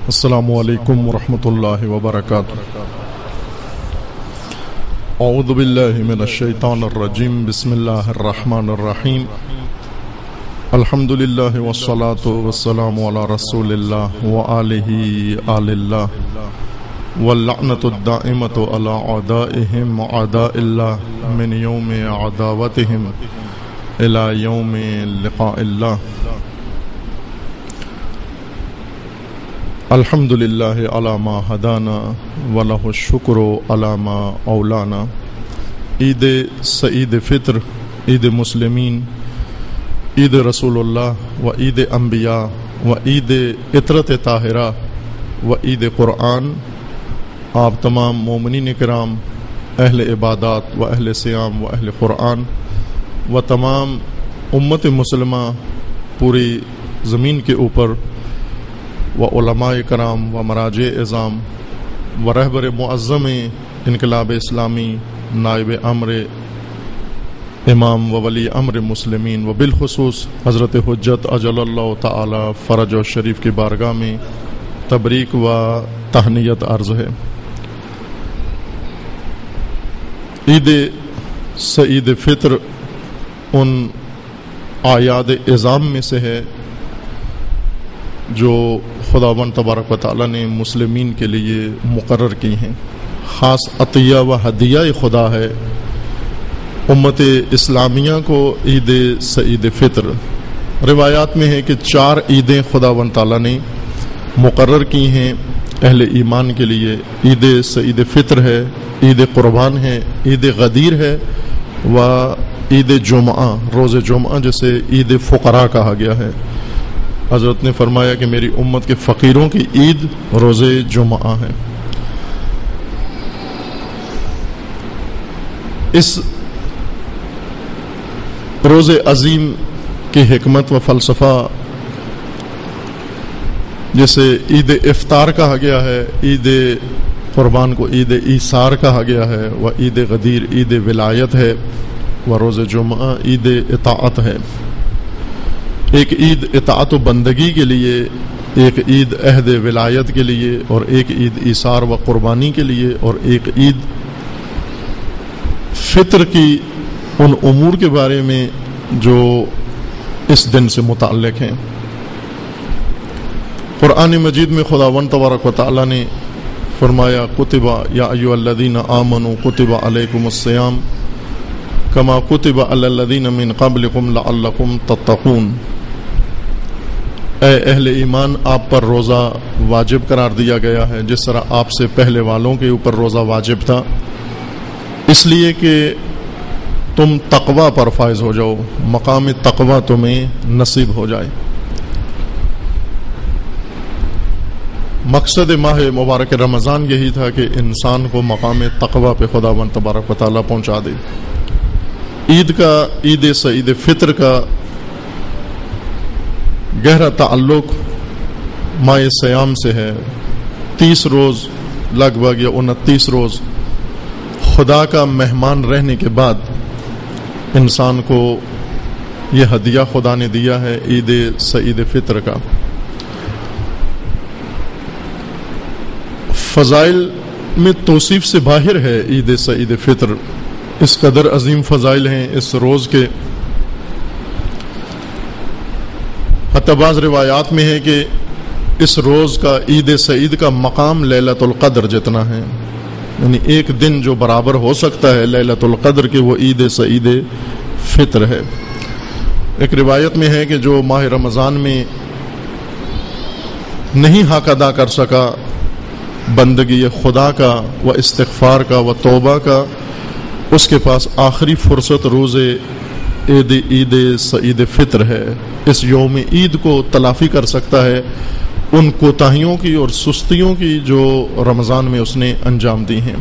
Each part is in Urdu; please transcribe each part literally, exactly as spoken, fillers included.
السلام علیکم ورحمۃ اللہ وبرکاتہ۔ اعوذ باللہ من الشیطان الرجیم، بسم اللہ الرحمن الرحیم۔ الحمد للہ والصلاة والسلام علی رسول اللہ وآلہ آل اللہ، واللعنۃ الدائمۃ علی اعدائہم اعداء اللہ من یوم عداوتہم الی یوم لقاء اللہ۔ الحمد للہ علی ما ہدانا ولہ الشکر علی ما اولانا۔ عید سعید فطر، عید مسلمین، عید رسول اللہ و عید انبیاء و عید عطرت طاہرہ و عید قرآن آپ تمام مومنین کرام، اہل عبادات و اہل صیام و اہل قرآن و تمام امت مسلمہ پوری زمین کے اوپر و علماء کرام و مراجع اعظام و رہبر معظم انقلاب اسلامی، نائب امر امام و ولی امر مسلمین و بالخصوص حضرت حجت اجل اللہ تعالی فرج و شریف کی بارگاہ میں تبریک و تہنیت عرض ہے۔ عید سعید فطر ان اعیاد اعظام میں سے ہے جو خداوند تبارک و تعالیٰ نے مسلمین کے لیے مقرر کی ہیں، خاص عطیہ و ہدیہ خدا ہے امت اسلامیہ کو عید سعید فطر۔ روایات میں ہے کہ چار عیدیں خداوند تعالیٰ نے مقرر کی ہیں اہل ایمان کے لیے۔ عید سعید فطر ہے، عید قربان ہے، عید غدیر ہے و عید جمعہ، روز جمعہ جسے عید فقراء کہا گیا ہے۔ حضرت نے فرمایا کہ میری امت کے فقیروں کی عید روز جمعہ ہے۔ اس روز عظیم کی حکمت و فلسفہ جسے عید افطار کہا گیا ہے، عید قربان کو عید ایثار کہا گیا ہے، و عید غدیر عید ولایت ہے، و روز جمعہ عید اطاعت ہے۔ ایک عید اطاعت و بندگی کے لیے، ایک عید عہد ولایت کے لیے، اور ایک عید ایثار و قربانی کے لیے، اور ایک عید فطر کی ان امور کے بارے میں جو اس دن سے متعلق ہیں۔ قرآن مجید میں خداوند تبارک و تعالیٰ نے فرمایا کتب یا ایھا الذین آمنوا کتب علیکم الصیام کما کتب علی الذین من قبلکم لعلکم تتقون۔ اے اہل ایمان، آپ پر روزہ واجب قرار دیا گیا ہے جس طرح آپ سے پہلے والوں کے اوپر روزہ واجب تھا، اس لیے کہ تم تقوی پر فائز ہو جاؤ، مقام تقوی تمہیں نصیب ہو جائے۔ مقصد ماہ مبارک رمضان یہی تھا کہ انسان کو مقام تقوی پہ خداوند تبارک و تعالیٰ پہنچا دے۔ عید کا، عید سعید فطر کا گہرا تعلق ماہ سیام سے ہے۔ تیس روز لگ بھگ یا انتیس روز خدا کا مہمان رہنے کے بعد انسان کو یہ ہدیہ خدا نے دیا ہے عید سعید فطر کا۔ فضائل میں توصیف سے باہر ہے عید سعید فطر، اس قدر عظیم فضائل ہیں اس روز کے۔ حتی بعض روایات میں ہے کہ اس روز کا، عید سعید کا مقام لیلۃ القدر جتنا ہے، یعنی ایک دن جو برابر ہو سکتا ہے لیلۃ القدر کے، وہ عید سعید فطر ہے۔ ایک روایت میں ہے کہ جو ماہ رمضان میں نہیں حق ادا کر سکا بندگی خدا کا و استغفار کا و توبہ کا، اس کے پاس آخری فرصت روز عید عید سعید فطر ہے۔ اس یوم عید کو تلافی کر سکتا ہے ان کوتاہیوں کی اور سستیوں کی جو رمضان میں اس نے انجام دی ہیں۔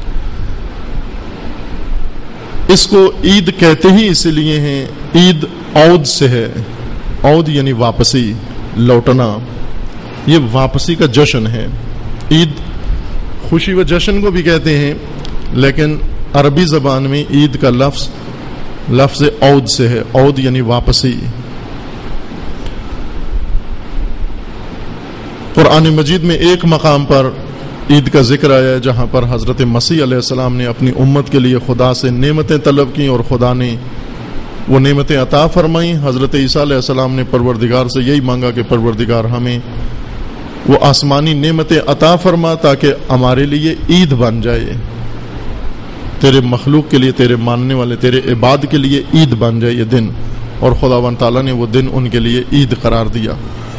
اس کو عید کہتے ہی اسی لیے ہیں، عید عود سے ہے، عود یعنی واپسی، لوٹنا، یہ واپسی کا جشن ہے۔ عید خوشی و جشن کو بھی کہتے ہیں، لیکن عربی زبان میں عید کا لفظ لفظ عود سے ہے، عود یعنی واپسی۔ قرآن مجید میں ایک مقام پر عید کا ذکر آیا ہے جہاں پر حضرت مسیح علیہ السلام نے اپنی امت کے لیے خدا سے نعمتیں طلب کیں اور خدا نے وہ نعمتیں عطا فرمائیں. حضرت عیسیٰ علیہ السلام نے پروردگار سے یہی مانگا کہ پروردگار ہمیں وہ آسمانی نعمتیں عطا فرما تاکہ ہمارے لیے عید بن جائے، تیرے مخلوق کے لیے، تیرے ماننے والے، تیرے عباد کے لیے عید بن جائے یہ دن. اور خداوند تعالیٰ نے وہ دن ان کے لیے عید قرار دیا.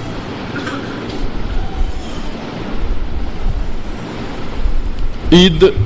عید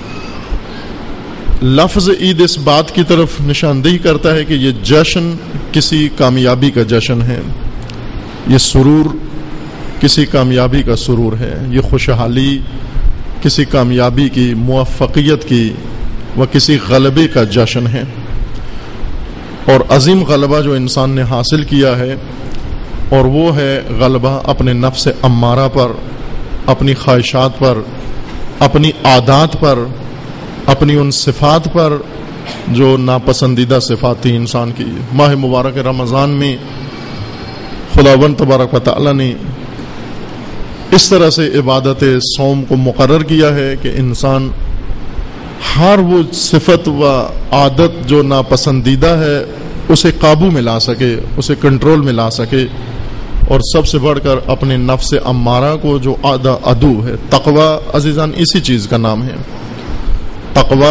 لفظ عید اس بات کی طرف نشاندہی کرتا ہے کہ یہ جشن کسی کامیابی کا جشن ہے، یہ سرور کسی کامیابی کا سرور ہے، یہ خوشحالی کسی کامیابی کی، موفقیت کی و کسی غلبے کا جشن ہے. اور عظیم غلبہ جو انسان نے حاصل کیا ہے، اور وہ ہے غلبہ اپنے نفس امارہ پر، اپنی خواہشات پر، اپنی عادات پر، اپنی ان صفات پر جو ناپسندیدہ صفات تھی انسان کی. ماہ مبارک رمضان میں خداوند تبارک و تعالی نے اس طرح سے عبادت صوم کو مقرر کیا ہے کہ انسان ہر وہ صفت و عادت جو ناپسندیدہ ہے اسے قابو میں لا سکے، اسے کنٹرول میں لا سکے. اور سب سے بڑھ کر اپنے نفس امارہ کو جو عدو ہے، تقوی عزیزان اسی چیز کا نام ہے. تقوی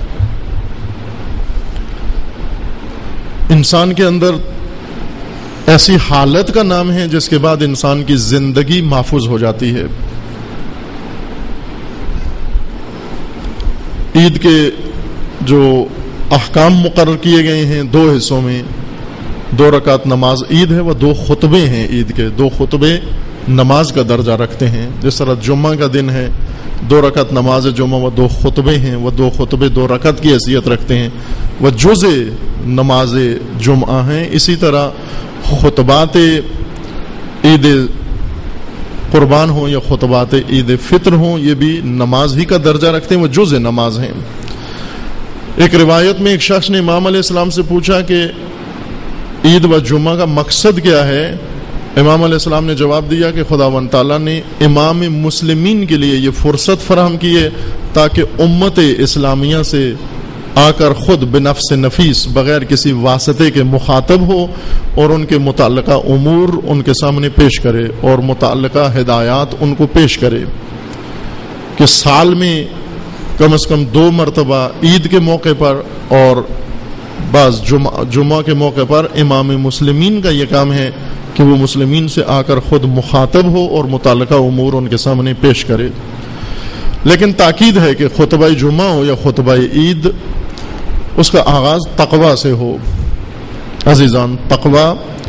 انسان کے اندر ایسی حالت کا نام ہے جس کے بعد انسان کی زندگی محفوظ ہو جاتی ہے. عید کے جو احکام مقرر کیے گئے ہیں دو حصوں میں، دو رکعت نماز عید ہے، وہ دو خطبے ہیں عید کے، دو خطبے نماز کا درجہ رکھتے ہیں. جس طرح جمعہ کا دن ہے، دو رکعت نماز جمعہ، وہ دو خطبے ہیں، وہ دو خطبے دو رکعت کی حیثیت رکھتے ہیں، وہ جز نماز جمعہ ہیں. اسی طرح خطبات عید قربان ہوں یا خطبات عید فطر ہوں، یہ بھی نماز ہی کا درجہ رکھتے ہیں، وہ جز نماز ہیں. ایک روایت میں ایک شخص نے امام علیہ السلام سے پوچھا کہ عید و جمعہ کا مقصد کیا ہے؟ امام علیہ السلام نے جواب دیا کہ خداوند تعالیٰ نے امام مسلمین کے لیے یہ فرصت فراہم کی ہے تاکہ امت اسلامیہ سے آ کر خود بنفس نفیس بغیر کسی واسطے کے مخاطب ہو اور ان کے متعلقہ امور ان کے سامنے پیش کرے اور متعلقہ ہدایات ان کو پیش کرے. کہ سال میں کم از کم دو مرتبہ عید کے موقع پر اور بعض جمعہ, جمعہ کے موقع پر امام مسلمین کا یہ کام ہے کہ وہ مسلمین سے آ کر خود مخاطب ہو اور متعلقہ امور ان کے سامنے پیش کرے. لیکن تاکید ہے کہ خطبہ جمعہ ہو یا خطبہ عید، اس کا آغاز تقوی سے ہو. عزیزان، تقوی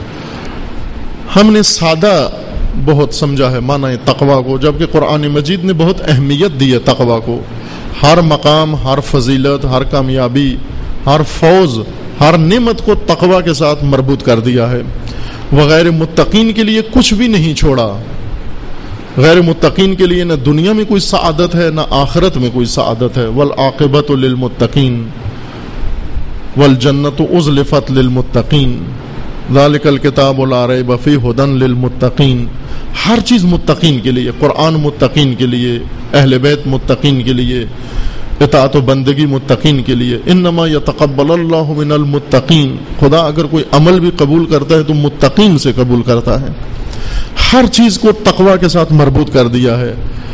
ہم نے سادہ بہت سمجھا ہے معنی تقوی کو، جبکہ قرآن مجید نے بہت اہمیت دی ہے تقوی کو. ہر مقام، ہر فضیلت، ہر کامیابی، ہر فوز، ہر نعمت کو تقوی کے ساتھ مربوط کر دیا ہے. وغیر متقین کے لیے کچھ بھی نہیں چھوڑا. غیر متقین کے لیے نہ دنیا میں کوئی سعادت ہے نہ آخرت میں کوئی سعادت ہے. والعاقبۃ للمتقین والجنۃ ازلفت للمتقین ذالک الکتاب لا ریب فیہ ھدی للمتقین. ہر چیز متقین کے لیے، قرآن متقین کے لیے، اہل بیت متقین کے لیے، اطاعت و بندگی متقین کے لیے. انما یتقبل اللہ من المتقین. خدا اگر کوئی عمل بھی قبول کرتا ہے تو متقین سے قبول کرتا ہے. ہر چیز کو تقوی کے ساتھ مربوط کر دیا ہے.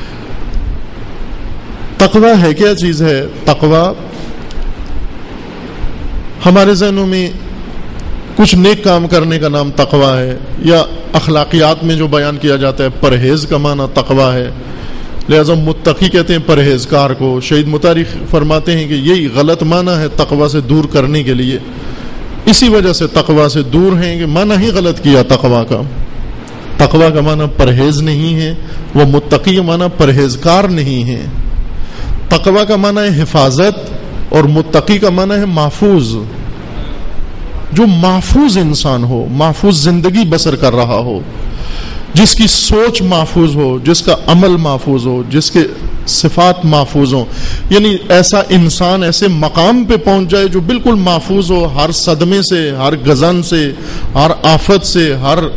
تقوی ہے کیا چیز ہے؟ تقوی ہمارے ذہنوں میں کچھ نیک کام کرنے کا نام تقوی ہے، یا اخلاقیات میں جو بیان کیا جاتا ہے پرہیز کا معنی تقوی ہے. لہذا متقی کہتے ہیں پرہیزگار کو. شہید مطہری فرماتے ہیں کہ یہی غلط معنی ہے تقوی سے دور کرنے کے لیے. اسی وجہ سے تقوی سے دور ہیں کہ معنی ہی غلط کیا تقوی کا. تقوی کا معنی پرہیز نہیں ہے، وہ متقی کا معنی پرہیزگار نہیں ہے. تقوی کا معنی ہے حفاظت اور متقی کا معنی ہے محفوظ. جو محفوظ انسان ہو، محفوظ زندگی بسر کر رہا ہو، جس کی سوچ محفوظ ہو، جس کا عمل محفوظ ہو، جس کے صفات محفوظ ہوں. یعنی ایسا انسان ایسے مقام پہ پہنچ جائے جو بالکل محفوظ ہو، ہر صدمے سے، ہر گزن سے، ہر آفت سے، ہر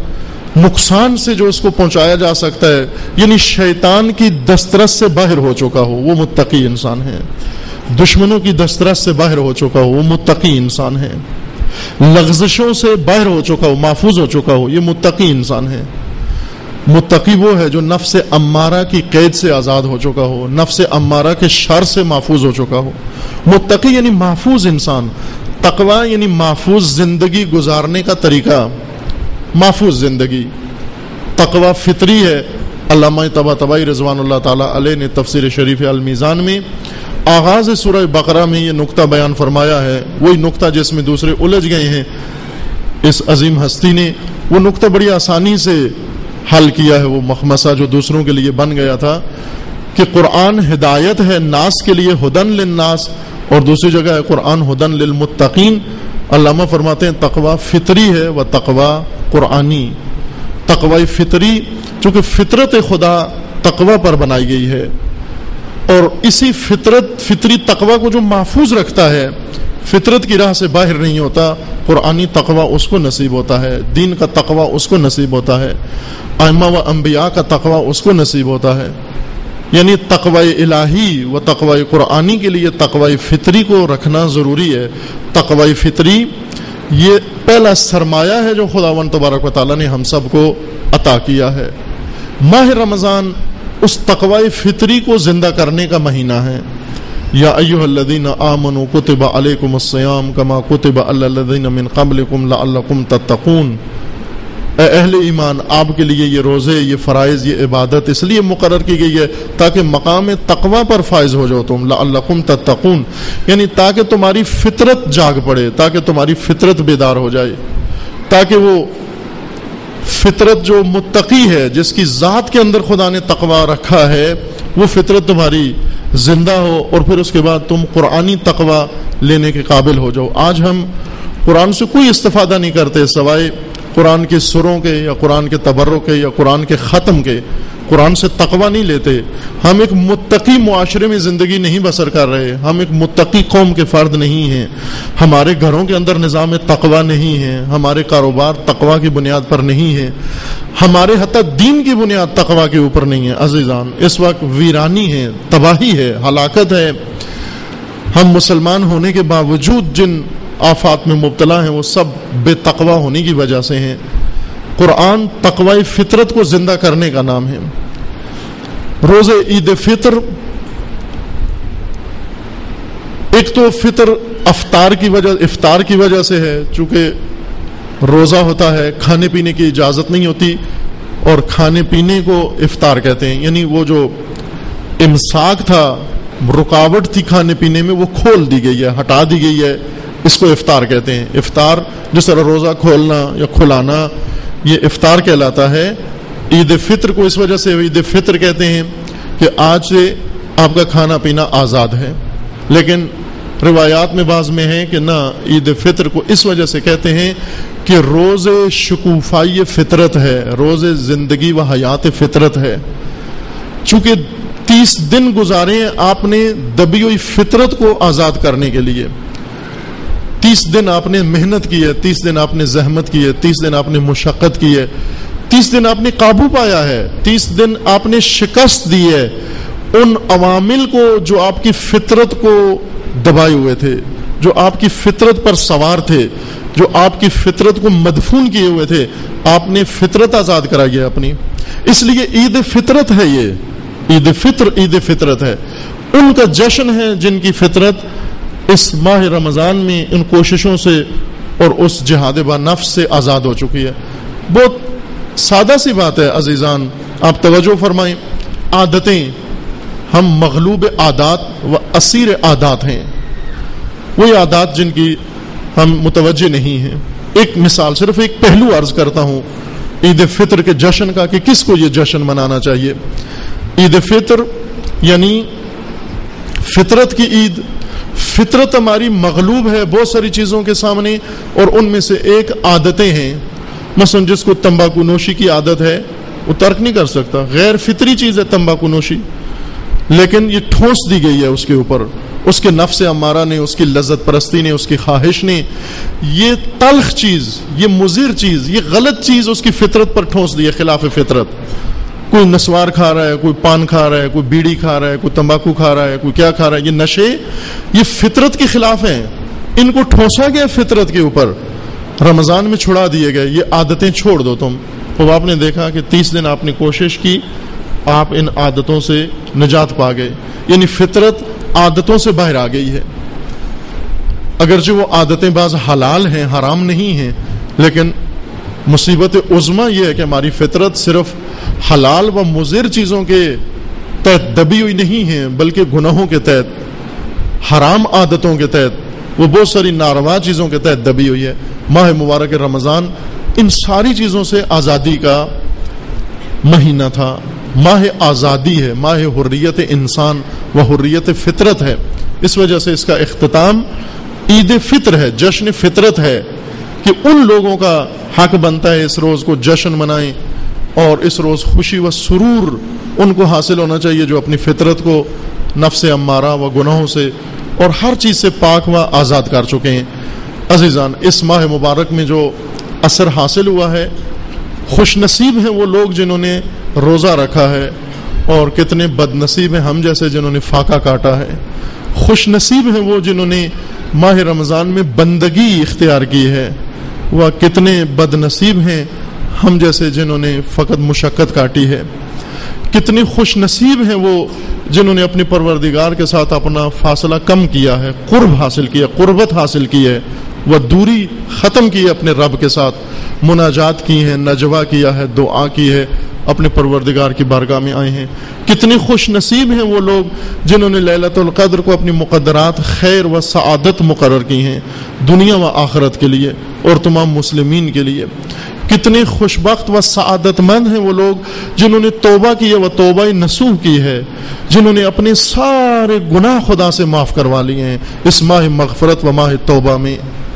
نقصان سے جو اس کو پہنچایا جا سکتا ہے، یعنی شیطان کی دسترس سے باہر ہو چکا ہو، وہ متقی انسان ہے۔ دشمنوں کی دسترس سے باہر ہو چکا ہو، وہ متقی انسان ہے۔ لغزشوں سے باہر ہو چکا ہو، محفوظ ہو چکا ہو، یہ متقی انسان ہے۔ متقی وہ ہے جو نفس امارہ کی قید سے آزاد ہو چکا ہو، نفس امارہ کے شر سے محفوظ ہو چکا ہو۔ متقی یعنی محفوظ انسان، تقوی یعنی محفوظ زندگی گزارنے کا طریقہ، محفوظ زندگی۔ تقوی فطری ہے۔ علامہ طباطبائی رضوان اللہ تعالیٰ علیہ نے تفسیر شریف المیزان میں آغاز سورہ بقرہ میں یہ نقطہ بیان فرمایا ہے، وہی نقطہ جس میں دوسرے الجھ گئے ہیں۔ اس عظیم ہستی نے وہ نقطہ بڑی آسانی سے حل کیا ہے، وہ مخمصہ جو دوسروں کے لیے بن گیا تھا کہ قرآن ہدایت ہے ناس کے لیے، ہدن للناس، اور دوسری جگہ ہے قرآن ہدن للمتقین۔ علامہ فرماتے ہیں تقوی فطری ہے و تقوی قرآنی۔ تقوی فطری چونکہ فطرت خدا تقوی پر بنائی گئی ہے، اور اسی فطرت فطری تقوی کو جو محفوظ رکھتا ہے، فطرت کی راہ سے باہر نہیں ہوتا، قرآنی تقوی اس کو نصیب ہوتا ہے، دین کا تقوی اس کو نصیب ہوتا ہے، ائمہ و انبیاء کا تقوی اس کو نصیب ہوتا ہے۔ یعنی تقوی الہی و تقوی قرآنی کے لیے تقوی فطری کو رکھنا ضروری ہے۔ تقوی فطری یہ پہلا سرمایہ ہے جو خداوند تبارک و تعالیٰ نے ہم سب کو عطا کیا ہے۔ ماہ رمضان اس تقوی فطری کو زندہ کرنے کا مہینہ ہے۔ یا ایھا الذین آمنوا کتب علیکم الصیام کما کتب علی الذین من قبلکم لعلکم تتقون۔ اے اہل ایمان، آپ کے لیے یہ روزے، یہ فرائض، یہ عبادت اس لیے مقرر کی گئی ہے تاکہ مقام تقوی پر فائز ہو جاؤ تم، لعلکم تتقون، یعنی تاکہ تمہاری فطرت جاگ پڑے، تاکہ تمہاری فطرت بیدار ہو جائے، تاکہ وہ فطرت جو متقی ہے، جس کی ذات کے اندر خدا نے تقوی رکھا ہے، وہ فطرت تمہاری زندہ ہو، اور پھر اس کے بعد تم قرآنی تقوی لینے کے قابل ہو جاؤ۔ آج ہم قرآن سے کوئی استفادہ نہیں کرتے سوائے قرآن کے سروں کے یا قرآن کے تبرک کے یا قرآن کے ختم کے۔ قرآن سے تقوی نہیں لیتے۔ ہم ایک متقی معاشرے میں زندگی نہیں بسر کر رہے، ہم ایک متقی قوم کے فرد نہیں ہیں، ہمارے گھروں کے اندر نظام تقوی نہیں ہے، ہمارے کاروبار تقوی کی بنیاد پر نہیں ہے، ہمارے حتی دین کی بنیاد تقوی کے اوپر نہیں ہے۔ عزیزان، اس وقت ویرانی ہے، تباہی ہے، ہلاکت ہے۔ ہم مسلمان ہونے کے باوجود جن آفات میں مبتلا ہیں وہ سب بے تقوی ہونے کی وجہ سے ہیں۔ قرآن تقوی فطرت کو زندہ کرنے کا نام ہے۔ روزے عید فطر، ایک تو فطر افطار کی وجہ افطار کی وجہ سے ہے، چونکہ روزہ ہوتا ہے، کھانے پینے کی اجازت نہیں ہوتی، اور کھانے پینے کو افطار کہتے ہیں، یعنی وہ جو امساک تھا، رکاوٹ تھی کھانے پینے میں، وہ کھول دی گئی ہے، ہٹا دی گئی ہے، اس کو افطار کہتے ہیں۔ افطار جس طرح روزہ کھولنا یا کھلانا، یہ افطار کہلاتا ہے۔ عید فطر کو اس وجہ سے عید فطر کہتے ہیں کہ آج سے آپ کا کھانا پینا آزاد ہے، لیکن روایات میں بعض میں ہے کہ نہ، عید فطر کو اس وجہ سے کہتے ہیں کہ روز شکوفائی فطرت ہے، روز زندگی و حیات فطرت ہے۔ چونکہ تیس دن گزارے آپ نے دبی ہوئی فطرت کو آزاد کرنے کے لیے، تیس دن آپ نے محنت کی ہے، تیس دن آپ نے زحمت کی ہے، تیس دن آپ نے مشقت کی ہے، تیس دن آپ نے قابو پایا ہے، تیس دن آپ نے شکست دی ہے ان عوامل کو جو آپ کی فطرت کو دبائے ہوئے تھے، جو آپ کی فطرت پر سوار تھے، جو آپ کی فطرت کو مدفون کیے ہوئے تھے۔ آپ نے فطرت آزاد کرائی ہے اپنی، اس لیے عید فطرت ہے۔ یہ عید فطر عید فطرت ہے، ان کا جشن ہے جن کی فطرت اس ماہ رمضان میں ان کوششوں سے اور اس جہاد با نفس سے آزاد ہو چکی ہے۔ بہت سادہ سی بات ہے عزیزان، آپ توجہ فرمائیں۔ عادتیں، ہم مغلوب عادات و اسیر عادات ہیں، وہی عادات جن کی ہم متوجہ نہیں ہیں۔ ایک مثال، صرف ایک پہلو عرض کرتا ہوں عید فطر کے جشن کا کہ کس کو یہ جشن منانا چاہیے۔ عید فطر یعنی فطرت کی عید۔ فطرت ہماری مغلوب ہے بہت ساری چیزوں کے سامنے، اور ان میں سے ایک عادتیں ہیں۔ مثلا جس کو تمباکو نوشی کی عادت ہے وہ ترک نہیں کر سکتا، غیر فطری چیز ہے تمباکو نوشی، لیکن یہ ٹھونس دی گئی ہے اس کے اوپر، اس کے نفس امارہ نے، اس کی لذت پرستی نے، اس کی خواہش نے یہ تلخ چیز، یہ مضر چیز، یہ غلط چیز اس کی فطرت پر ٹھونس دی ہے، خلاف فطرت۔ کوئی نسوار کھا رہا ہے، کوئی پان کھا رہا ہے، کوئی بیڑی کھا رہا ہے، کوئی تمباکو کھا رہا ہے، کوئی کیا کھا رہا ہے، یہ نشے یہ فطرت کے خلاف ہیں، ان کو ٹھونسا گیا فطرت کے اوپر، رمضان میں چھڑا دیے گئے، یہ عادتیں چھوڑ دو تم۔ تو آپ نے دیکھا کہ تیس دن آپ نے کوشش کی، آپ ان عادتوں سے نجات پا گئے، یعنی فطرت عادتوں سے باہر آ گئی ہے۔ اگرچہ وہ عادتیں بعض حلال ہیں، حرام نہیں ہیں، لیکن مصیبت عظمی یہ ہے کہ ہماری فطرت صرف حلال و مضر چیزوں کے تحت دبی ہوئی نہیں ہے، بلکہ گناہوں کے تحت، حرام عادتوں کے تحت، وہ بہت ساری ناروا چیزوں کے تحت دبی ہوئی ہے۔ ماہ مبارک رمضان ان ساری چیزوں سے آزادی کا مہینہ تھا، ماہ آزادی ہے، ماہ حریت انسان و حریت فطرت ہے۔ اس وجہ سے اس کا اختتام عید فطر ہے، جشن فطرت ہے، کہ ان لوگوں کا حق بنتا ہے اس روز کو جشن منائیں، اور اس روز خوشی و سرور ان کو حاصل ہونا چاہیے جو اپنی فطرت کو نفس امارہ و گناہوں سے اور ہر چیز سے پاک و آزاد کر چکے ہیں۔ عزیزان، اس ماہ مبارک میں جو اثر حاصل ہوا ہے، خوش نصیب ہیں وہ لوگ جنہوں نے روزہ رکھا ہے، اور کتنے بد نصیب ہیں ہم جیسے جنہوں نے فاقہ کاٹا ہے۔ خوش نصیب ہیں وہ جنہوں نے ماہ رمضان میں بندگی اختیار کی ہے، وہ کتنے بد نصیب ہیں ہم جیسے جنہوں نے فقط مشقت کاٹی ہے۔ کتنے خوش نصیب ہیں وہ جنہوں نے اپنے پروردگار کے ساتھ اپنا فاصلہ کم کیا ہے، قرب حاصل کیا، قربت حاصل کی ہے، وہ دوری ختم کی ہے اپنے رب کے ساتھ، مناجات کی ہیں، نجوہ کیا ہے، دعا کی ہے، اپنے پروردگار کی بارگاہ میں آئے ہیں۔ کتنے خوش نصیب ہیں وہ لوگ جنہوں نے لیلۃ القدر کو اپنی مقدرات خیر و سعادت مقرر کی ہیں، دنیا و آخرت کے لیے اور تمام مسلمین کے لیے۔ کتنے خوشبخت و سعادت مند ہیں وہ لوگ جنہوں نے توبہ کی ہے، وہ توبہ نصوح کی ہے، جنہوں نے اپنے سارے گناہ خدا سے معاف کروا لیے ہیں اس ماہ مغفرت و ماہ توبہ میں۔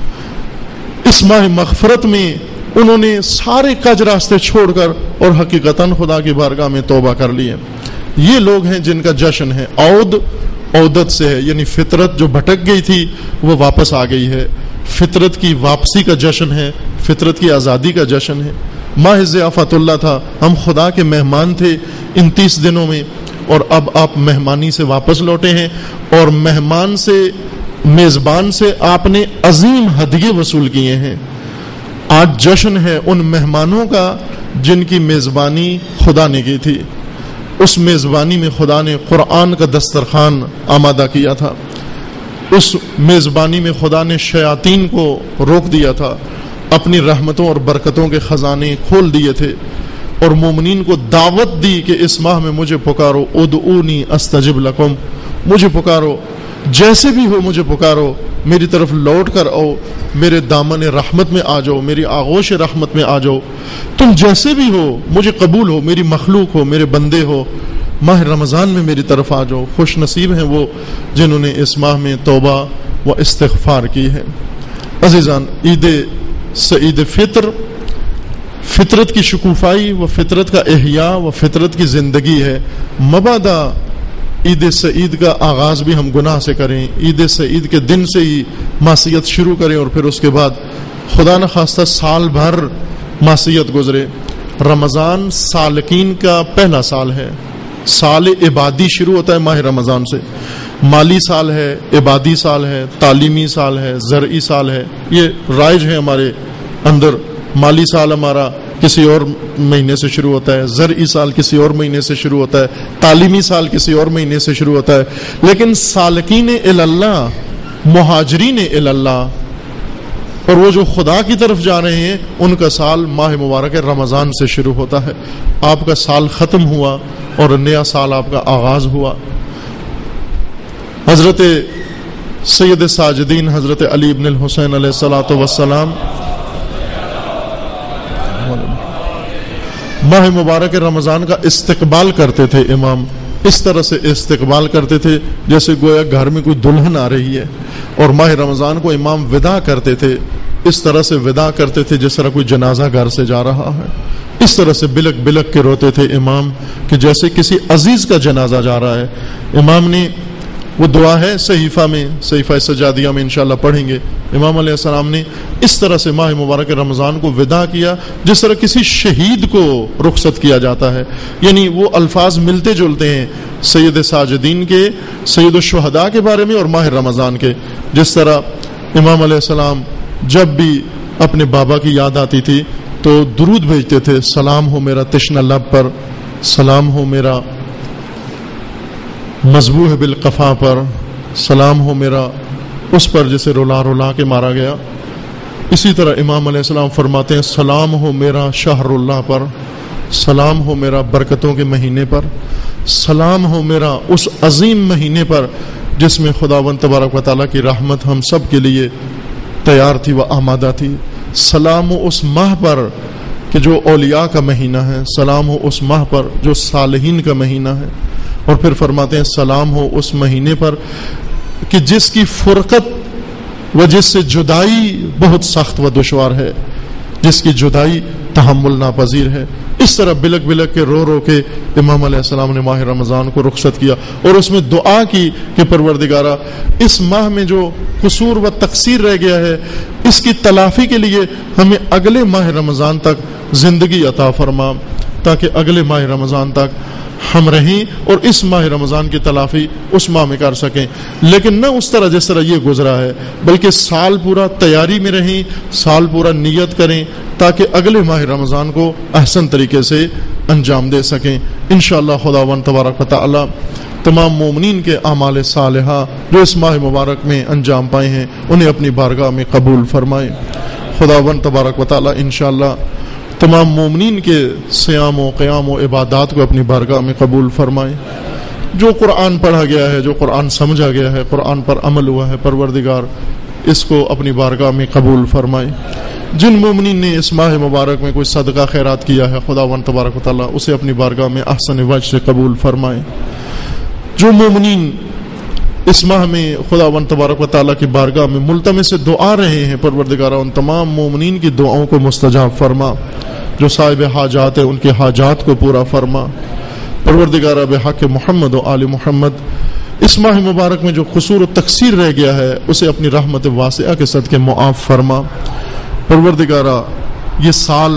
اس ماہ مغفرت میں انہوں نے سارے کج راستے چھوڑ کر اور حقیقتاً خدا کی بارگاہ میں توبہ کر لی ہے۔ یہ لوگ ہیں جن کا جشن ہے، عود عودت سے ہے، یعنی فطرت جو بھٹک گئی تھی وہ واپس آ گئی ہے، فطرت کی واپسی کا جشن ہے، فطرت کی آزادی کا جشن ہے۔ ماہ ضیافت اللہ تھا، ہم خدا کے مہمان تھے ان تیس دنوں میں، اور اب آپ مہمانی سے واپس لوٹے ہیں، اور مہمان سے، میزبان سے آپ نے عظیم ہدیے وصول کیے ہیں۔ آج جشن ہے ان مہمانوں کا جن کی میزبانی خدا نے کی تھی۔ اس میزبانی میں خدا نے قرآن کا دسترخوان آمادہ کیا تھا، اس میزبانی میں خدا نے شیاطین کو روک دیا تھا، اپنی رحمتوں اور برکتوں کے خزانے کھول دیے تھے، اور مومنین کو دعوت دی کہ اس ماہ میں مجھے پکارو، ادعونی استجب لکم، مجھے پکارو، جیسے بھی ہو مجھے پکارو، میری طرف لوٹ کر آؤ، میرے دامن رحمت میں آ جاؤ، میری آغوش رحمت میں آ جاؤ، تم جیسے بھی ہو مجھے قبول ہو، میری مخلوق ہو، میرے بندے ہو، ماہ رمضان میں میری طرف آ جاؤ۔ خوش نصیب ہیں وہ جنہوں نے اس ماہ میں توبہ و استغفار کی ہے۔ عزیزان، عید سعید فطر فطرت کی شکوفائی و فطرت کا احیاء و فطرت کی زندگی ہے۔ مبادا عید سعید کا آغاز بھی ہم گناہ سے کریں، عید سعید کے دن سے ہی معصیت شروع کریں، اور پھر اس کے بعد خدا نخواستہ سال بھر معصیت گزرے۔ رمضان سالکین کا پہلا سال ہے، سال عبادی شروع ہوتا ہے ماہ رمضان سے، مالی سال ہے، عبادی سال ہے، تعلیمی سال ہے، زرعی سال ہے، یہ رائج ہے ہمارے اندر۔ مالی سال ہمارا کسی اور مہینے سے شروع ہوتا ہے، زرعی سال کسی اور مہینے سے شروع ہوتا ہے، تعلیمی سال کسی اور مہینے سے شروع ہوتا ہے، لیکن سالکین اللہ، مہاجرین اللہ، اور وہ جو خدا کی طرف جا رہے ہیں، ان کا سال ماہ مبارک رمضان سے شروع ہوتا ہے۔ آپ کا سال ختم ہوا اور نیا سال آپ کا آغاز ہوا۔ حضرت سید ساجدین حضرت علی ابن الحسین علیہ الصلوۃ والسلام ماہ مبارک رمضان کا استقبال کرتے تھے۔ امام اس طرح سے استقبال کرتے تھے جیسے گویا گھر میں کوئی دلہن آ رہی ہے، اور ماہ رمضان کو امام وداع کرتے تھے، اس طرح سے وداع کرتے تھے جس طرح کوئی جنازہ گھر سے جا رہا ہے، اس طرح سے بلک بلک کے روتے تھے امام کہ جیسے کسی عزیز کا جنازہ جا رہا ہے۔ امام نے وہ دعا ہے صحیفہ میں، صحیفہ سجادیہ میں انشاءاللہ پڑھیں گے. امام علیہ السلام نے اس طرح سے ماہ مبارک رمضان کو وداع کیا جس طرح کسی شہید کو رخصت کیا جاتا ہے. یعنی وہ الفاظ ملتے جلتے ہیں سید ساجدین کے، سید الشہداء کے بارے میں اور ماہ رمضان کے. جس طرح امام علیہ السلام جب بھی اپنے بابا کی یاد آتی تھی تو درود بھیجتے تھے، سلام ہو میرا تشنہ لب پر، سلام ہو میرا مذبوح بالقفا پر، سلام ہو میرا اس پر جسے رلا رلا کے مارا گیا. اسی طرح امام علیہ السلام فرماتے ہیں سلام ہو میرا شہر اللہ پر، سلام ہو میرا برکتوں کے مہینے پر، سلام ہو میرا اس عظیم مہینے پر جس میں خداوند تبارک و تعالیٰ کی رحمت ہم سب کے لیے تیار تھی و آمادہ تھی. سلام ہو اس ماہ پر کہ جو اولیاء کا مہینہ ہے، سلام ہو اس ماہ پر جو صالحین کا مہینہ ہے. اور پھر فرماتے ہیں سلام ہو اس مہینے پر کہ جس کی فرقت و جس سے جدائی بہت سخت و دشوار ہے، جس کی جدائی تحمل ناپذیر ہے. اس طرح بلک بلک کے رو رو کے امام علیہ السلام نے ماہ رمضان کو رخصت کیا اور اس میں دعا کی کہ پروردگارہ اس ماہ میں جو قصور و تقصیر رہ گیا ہے اس کی تلافی کے لیے ہمیں اگلے ماہ رمضان تک زندگی عطا فرما تاکہ اگلے ماہ رمضان تک ہم رہیں اور اس ماہ رمضان کی تلافی اس ماہ میں کر سکیں. لیکن نہ اس طرح جس طرح یہ گزرا ہے، بلکہ سال پورا تیاری میں رہیں، سال پورا نیت کریں تاکہ اگلے ماہ رمضان کو احسن طریقے سے انجام دے سکیں. انشاءاللہ خداوند تبارک و تعالی تمام مومنین کے اعمال صالحہ جو اس ماہ مبارک میں انجام پائے ہیں انہیں اپنی بارگاہ میں قبول فرمائے. خداوند تبارک و تعالی انشاءاللہ تمام مومنین کے صیام و قیام و عبادات کو اپنی بارگاہ میں قبول فرمائے. جو قرآن پڑھا گیا ہے، جو قرآن سمجھا گیا ہے، قرآن پر عمل ہوا ہے، پروردگار اس کو اپنی بارگاہ میں قبول فرمائے. جن مومنین نے اس ماہ مبارک میں کوئی صدقہ خیرات کیا ہے خداوند تبارک و تعالیٰ اسے اپنی بارگاہ میں احسن وجہ سے قبول فرمائے. جو مومنین اس ماہ میں خداوند تبارک و تعالیٰ کی بارگاہ میں ملتمس دعا رہے ہیں، پروردگارہ ان تمام مومنین کی دعاؤں کو مستجاب فرما. جو صاحب حاجات ہیں ان کے حاجات کو پورا فرما. پروردگارہ بحق محمد و آل محمد اس ماہ مبارک میں جو قصور و تقصیر رہ گیا ہے اسے اپنی رحمت واسعہ کے صدقے معاف فرما. پروردگارہ یہ سال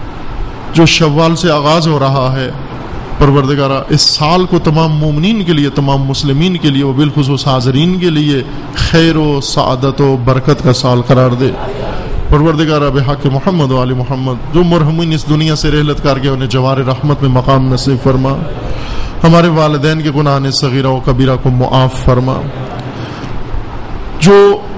جو شوال سے آغاز ہو رہا ہے، پروردگارہ اس سال کو تمام مومنین کے لیے، تمام مسلمین کے لیے و بالخصوص حاضرین کے لیے خیر و سعادت و برکت کا سال قرار دے. پروردگارہ بحق محمد و آل محمد جو مرحومین اس دنیا سے رحلت کر گئے انہیں جوار رحمت میں مقام نصیب فرما. ہمارے والدین کے گناہ صغیرہ و کبیرہ کو معاف فرما. جو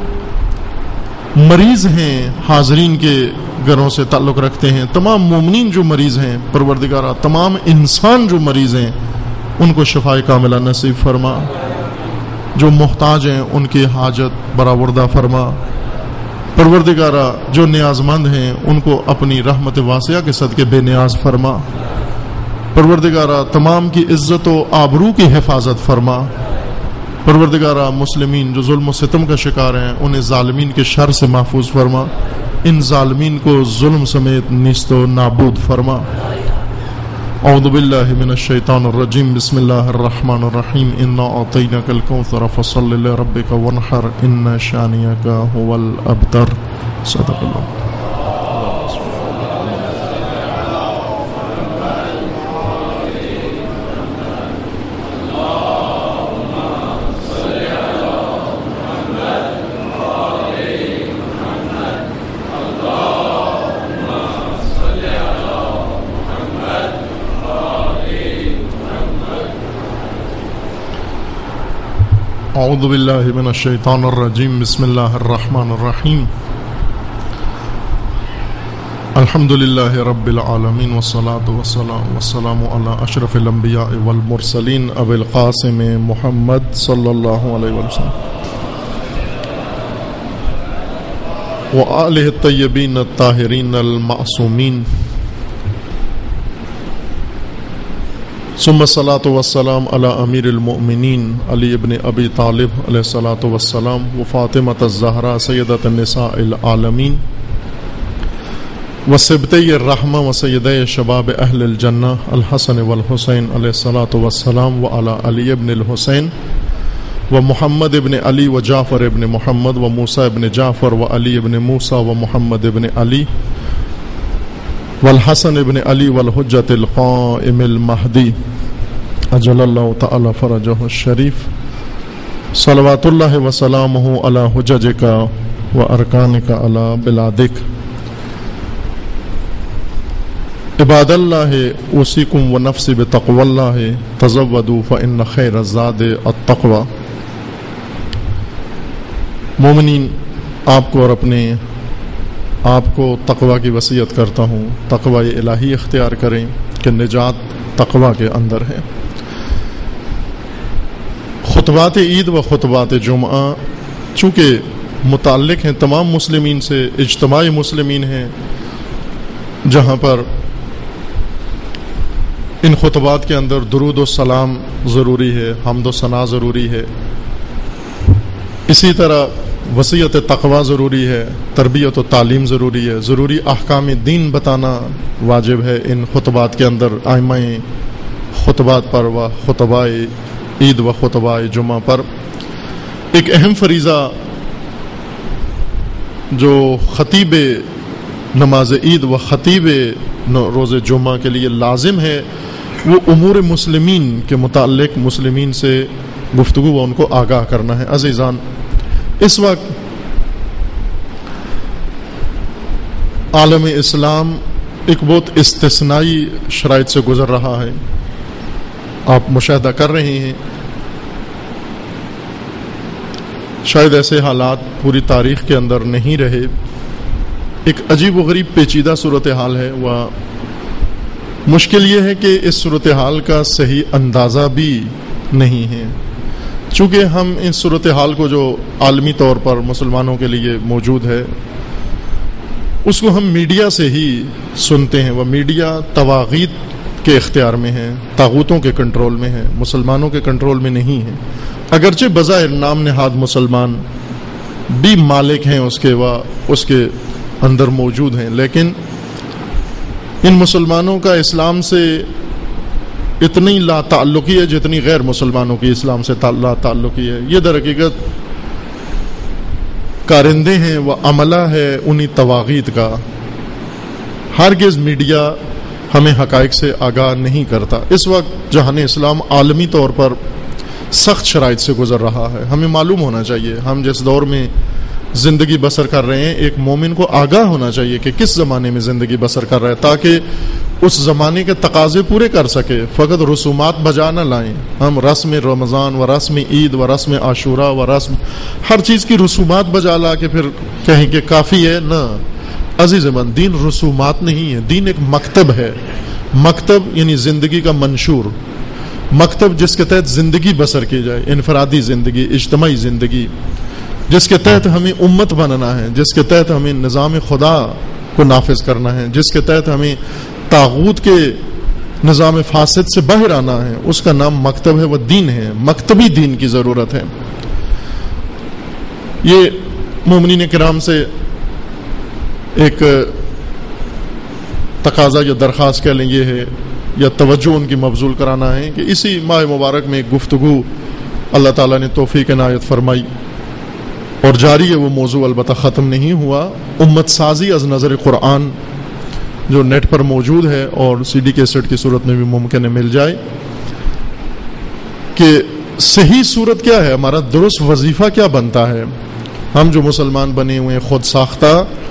مریض ہیں حاضرین کے گھروں سے تعلق رکھتے ہیں، تمام مومنین جو مریض ہیں پروردگارہ تمام انسان جو مریض ہیں ان کو شفائے کاملہ نصیب فرما. جو محتاج ہیں ان کی حاجت برآوردہ فرما. پروردگارہ جو نیاز مند ہیں ان کو اپنی رحمت واسعہ کے صدقے بے نیاز فرما. پروردگارہ تمام کی عزت و آبرو کی حفاظت فرما. پروردگارہ مسلمین جو ظلم و ستم کا شکار ہیں انہیں ظالمین کے شر سے محفوظ فرما. ان ظالمین کو ظلم سمیت نیست و نابود فرما. اعوذ باللہ من الشیطان الرجیم بسم اللہ الرحمن الرحیم انا اعطیناک الکوثر فصل لربک وانحر ان شانئک هو الابتر. صدق اللہ. اعوذ باللہ من الشیطان الرجیم بسم اللہ الرحمن الرحیم الحمد للہ رب العالمین والصلاة والسلام والسلام علی اشرف الانبیاء والمرسلین ابی القاسم محمد صلی اللہ علیہ وسلم وآلہ الطیبین الطاہرین المعصومین ثم الصلاة والسلام علی امیر المؤمنین علی ابن ابی طالب علیہ الصلاة والسلام وفاطمۃ الزہرا سیدۃ النساء العالمین وسبطی الرحمہ وسیدی شباب اہل الجنہ الحسن والحسین علیہ الصلاة والسلام وعلی علی ابن الحسین و محمد ابن علی و جعفر ابن محمد و موسیٰ ابن جعفر و علی ابن موسیٰ و محمد ابن علی والحسن ابن علی والحجۃ القائم المہدی اجل اللہ تعالی فرجہ الشریف صلوات اللہ وسلامہ علی حججک و ارکانک علی بلادک. عباد اللہ اوصیکم و نفسی بتقوی اللہ تزودوا فإن خیر الزاد التقوی. مومنین، آپ کو اور اپنے آپ کو تقوی کی وصیت کرتا ہوں. تقوی الہی اختیار کریں کہ نجات تقوی کے اندر ہے. خطبات عید و خطبات جمعہ چونکہ متعلق ہیں تمام مسلمین سے، اجتماعی مسلمین ہیں، جہاں پر ان خطبات کے اندر درود و سلام ضروری ہے، حمد و ثنا ضروری ہے، اسی طرح وصیت تقوی ضروری ہے، تربیت و تعلیم ضروری ہے، ضروری احکام دین بتانا واجب ہے ان خطبات کے اندر. ائمہ خطبات پر و خطبہ عید و خطبہ جمعہ پر ایک اہم فریضہ جو خطیب نماز عید و خطیب روز جمعہ کے لیے لازم ہے، وہ امور مسلمین کے متعلق مسلمین سے گفتگو و ان کو آگاہ کرنا ہے. عزیزان، اس وقت عالم اسلام ایک بہت استثنائی شرائط سے گزر رہا ہے. آپ مشاہدہ کر رہے ہیں، شاید ایسے حالات پوری تاریخ کے اندر نہیں رہے. ایک عجیب و غریب پیچیدہ صورتحال ہے. وہ مشکل یہ ہے کہ اس صورتحال کا صحیح اندازہ بھی نہیں ہے، چونکہ ہم اس صورتحال کو جو عالمی طور پر مسلمانوں کے لیے موجود ہے اس کو ہم میڈیا سے ہی سنتے ہیں. وہ میڈیا طواغیت کے اختیار میں ہے، طاغوتوں کے کنٹرول میں ہے، مسلمانوں کے کنٹرول میں نہیں ہے. اگرچہ بظاہر نام نہاد مسلمان بھی مالک ہیں اس کے و اس کے اندر موجود ہیں، لیکن ان مسلمانوں کا اسلام سے اتنی لا تعلقی ہے جتنی غیر مسلمانوں کی اسلام سے لا تعلقی ہے. یہ در حقیقت کارندے ہیں، وہ عملہ ہے انہی طواغیت کا. ہرگز میڈیا ہمیں حقائق سے آگاہ نہیں کرتا. اس وقت جہان اسلام عالمی طور پر سخت شرائط سے گزر رہا ہے. ہمیں معلوم ہونا چاہیے ہم جس دور میں زندگی بسر کر رہے ہیں، ایک مومن کو آگاہ ہونا چاہیے کہ کس زمانے میں زندگی بسر کر رہا ہے، تاکہ اس زمانے کے تقاضے پورے کر سکے. فقط رسومات بجا نہ لائیں. ہم رسم رمضان و رسم عید و رسم عاشورہ و رسم ہر چیز کی رسومات بجا لا کے پھر کہیں کہ کافی ہے. نہ عزیز من، دین رسومات نہیں ہے، دین ایک مکتب ہے. مکتب یعنی زندگی کا منشور، مکتب جس کے تحت زندگی بسر کی جائے، انفرادی زندگی، اجتماعی زندگی، جس کے تحت ہمیں امت بننا ہے، جس کے تحت ہمیں نظام خدا کو نافذ کرنا ہے، جس کے تحت ہمیں طاغوت کے نظام فاسد سے باہر آنا ہے. اس کا نام مکتب ہے، وہ دین ہے. مکتبی دین کی ضرورت ہے. یہ مومنین کرام سے ایک تقاضا یا درخواست کہہ لیں یہ ہے، یا توجہ ان کی مبذول کرانا ہے کہ اسی ماہ مبارک میں ایک گفتگو اللہ تعالیٰ نے توفیق عنایت فرمائی اور جاری ہے. وہ موضوع البتہ ختم نہیں ہوا. امت سازی از نظر قرآن جو نیٹ پر موجود ہے اور سی ڈی کیسٹ کی صورت میں بھی ممکن ہے مل جائے، کہ صحیح صورت کیا ہے، ہمارا درست وظیفہ کیا بنتا ہے. ہم جو مسلمان بنے ہوئے خود ساختہ،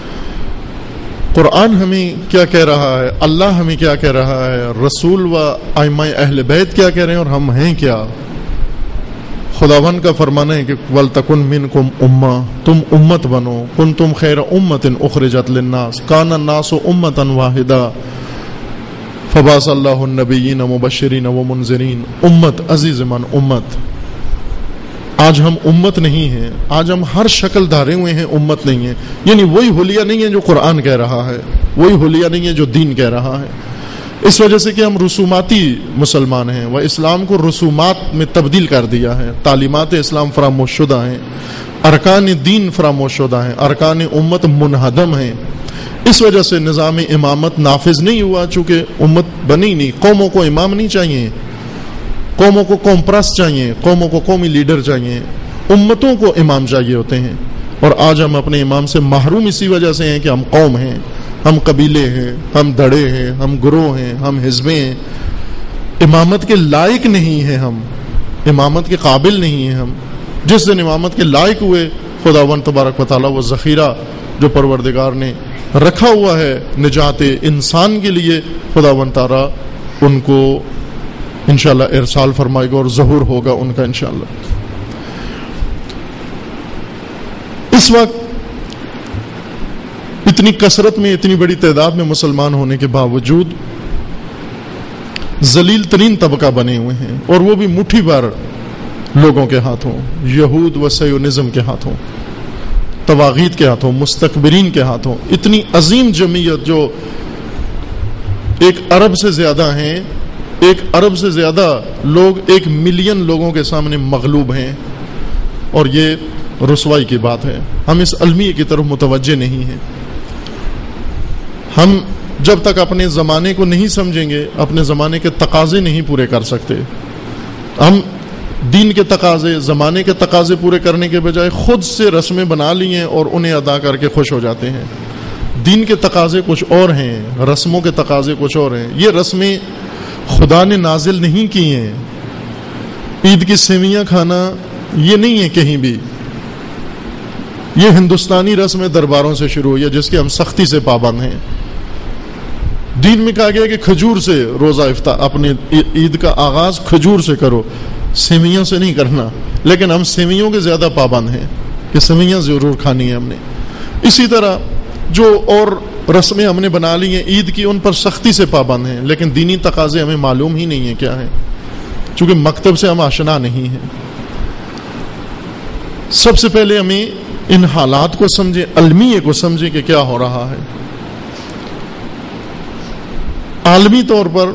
قرآن ہمیں کیا کہہ رہا ہے، اللہ ہمیں کیا کہہ رہا ہے، رسول و ائمہ اہل بیت کیا کہہ رہے ہیں، اور ہم ہیں کیا. خداوند کا فرمانا ہے کہ وَلْتَكُنْ مِنْكُمْ أُمَّةٌ، تم امت بنو. كُنْتُمْ خَيْرَ أُمَّةٍ أُخْرِجَتْ لِلنَّاسِ كَانَ النَّاسُ أُمَّةً وَاحِدَةً فَبَعَثَ اللَّهُ النَّبِيِّينَ مُبَشِّرِينَ وَمُنذِرِينَ. امت عزیز من، امت. آج ہم امت نہیں ہیں، آج ہم ہر شکل دھارے ہوئے ہیں، امت نہیں ہے. یعنی وہی حلیہ نہیں ہے جو قرآن کہہ رہا ہے، وہی حلیہ نہیں ہے جو دین کہہ رہا ہے. اس وجہ سے کہ ہم رسوماتی مسلمان ہیں، وہ اسلام کو رسومات میں تبدیل کر دیا ہے. تعلیمات اسلام فراموش شدہ ہیں، ارکان دین فراموش شدہ ہیں، ارکان امت منہدم ہیں. اس وجہ سے نظام امامت نافذ نہیں ہوا، چونکہ امت بنی نہیں. قوموں کو امام نہیں چاہیے، قوموں کو قوم پرست چاہیے، قوموں کو قومی لیڈر چاہیے، امتوں کو امام چاہیے ہوتے ہیں، اور آج ہم اپنے امام سے محروم اسی وجہ سے ہیں کہ ہم قوم ہیں، ہم قبیلے ہیں، ہم دھڑے ہیں، ہم گروہ ہیں، ہم حزبیں ہیں، امامت کے لائق نہیں ہیں، ہم امامت کے قابل نہیں ہیں۔ ہم جس دن امامت کے لائق ہوئے، خداوند تبارک و تعالیٰ وہ ذخیرہ جو پروردگار نے رکھا ہوا ہے نجات انسان کے لیے، خداوند تعالیٰ ان کو انشاءاللہ ارسال فرمائے گا اور ظہور ہوگا ان کا انشاءاللہ۔ اس وقت اتنی کثرت میں، اتنی بڑی تعداد میں مسلمان ہونے کے باوجود ذلیل ترین طبقہ بنے ہوئے ہیں، اور وہ بھی مٹھی بھر لوگوں کے ہاتھوں، یہود و سیونزم کے ہاتھوں، طواغیت کے ہاتھوں، مستکبرین کے ہاتھوں۔ اتنی عظیم جمعیت جو ایک ارب سے زیادہ ہیں، ایک ارب سے زیادہ لوگ ایک ملین لوگوں کے سامنے مغلوب ہیں، اور یہ رسوائی کی بات ہے۔ ہم اس المیہ کی طرف متوجہ نہیں ہیں۔ ہم جب تک اپنے زمانے کو نہیں سمجھیں گے، اپنے زمانے کے تقاضے نہیں پورے کر سکتے۔ ہم دین کے تقاضے، زمانے کے تقاضے پورے کرنے کے بجائے خود سے رسمیں بنا لی ہیں اور انہیں ادا کر کے خوش ہو جاتے ہیں۔ دین کے تقاضے کچھ اور ہیں، رسموں کے تقاضے کچھ اور ہیں۔ یہ رسمیں خدا نے نازل نہیں کی ہیں۔ عید کی سیویاں کھانا یہ نہیں ہے کہیں بھی، یہ ہندوستانی رسم درباروں سے شروع ہوئی ہے جس کے ہم سختی سے پابند ہیں۔ دین میں کہا گیا کہ کھجور سے روزہ افطار، اپنے عید کا آغاز کھجور سے کرو، سیویوں سے نہیں کرنا، لیکن ہم سیویوں کے زیادہ پابند ہیں کہ سیویاں ضرور کھانی ہیں ہم نے۔ اسی طرح جو اور رسمیں ہم نے بنا لی ہیں عید کی، ان پر سختی سے پابند ہیں، لیکن دینی تقاضے ہمیں معلوم ہی نہیں ہیں کیا ہے، چونکہ مکتب سے ہم آشنا نہیں ہیں۔ سب سے پہلے ہمیں ان حالات کو سمجھیں، المیہ کو سمجھیں کہ کیا ہو رہا ہے۔ عالمی طور پر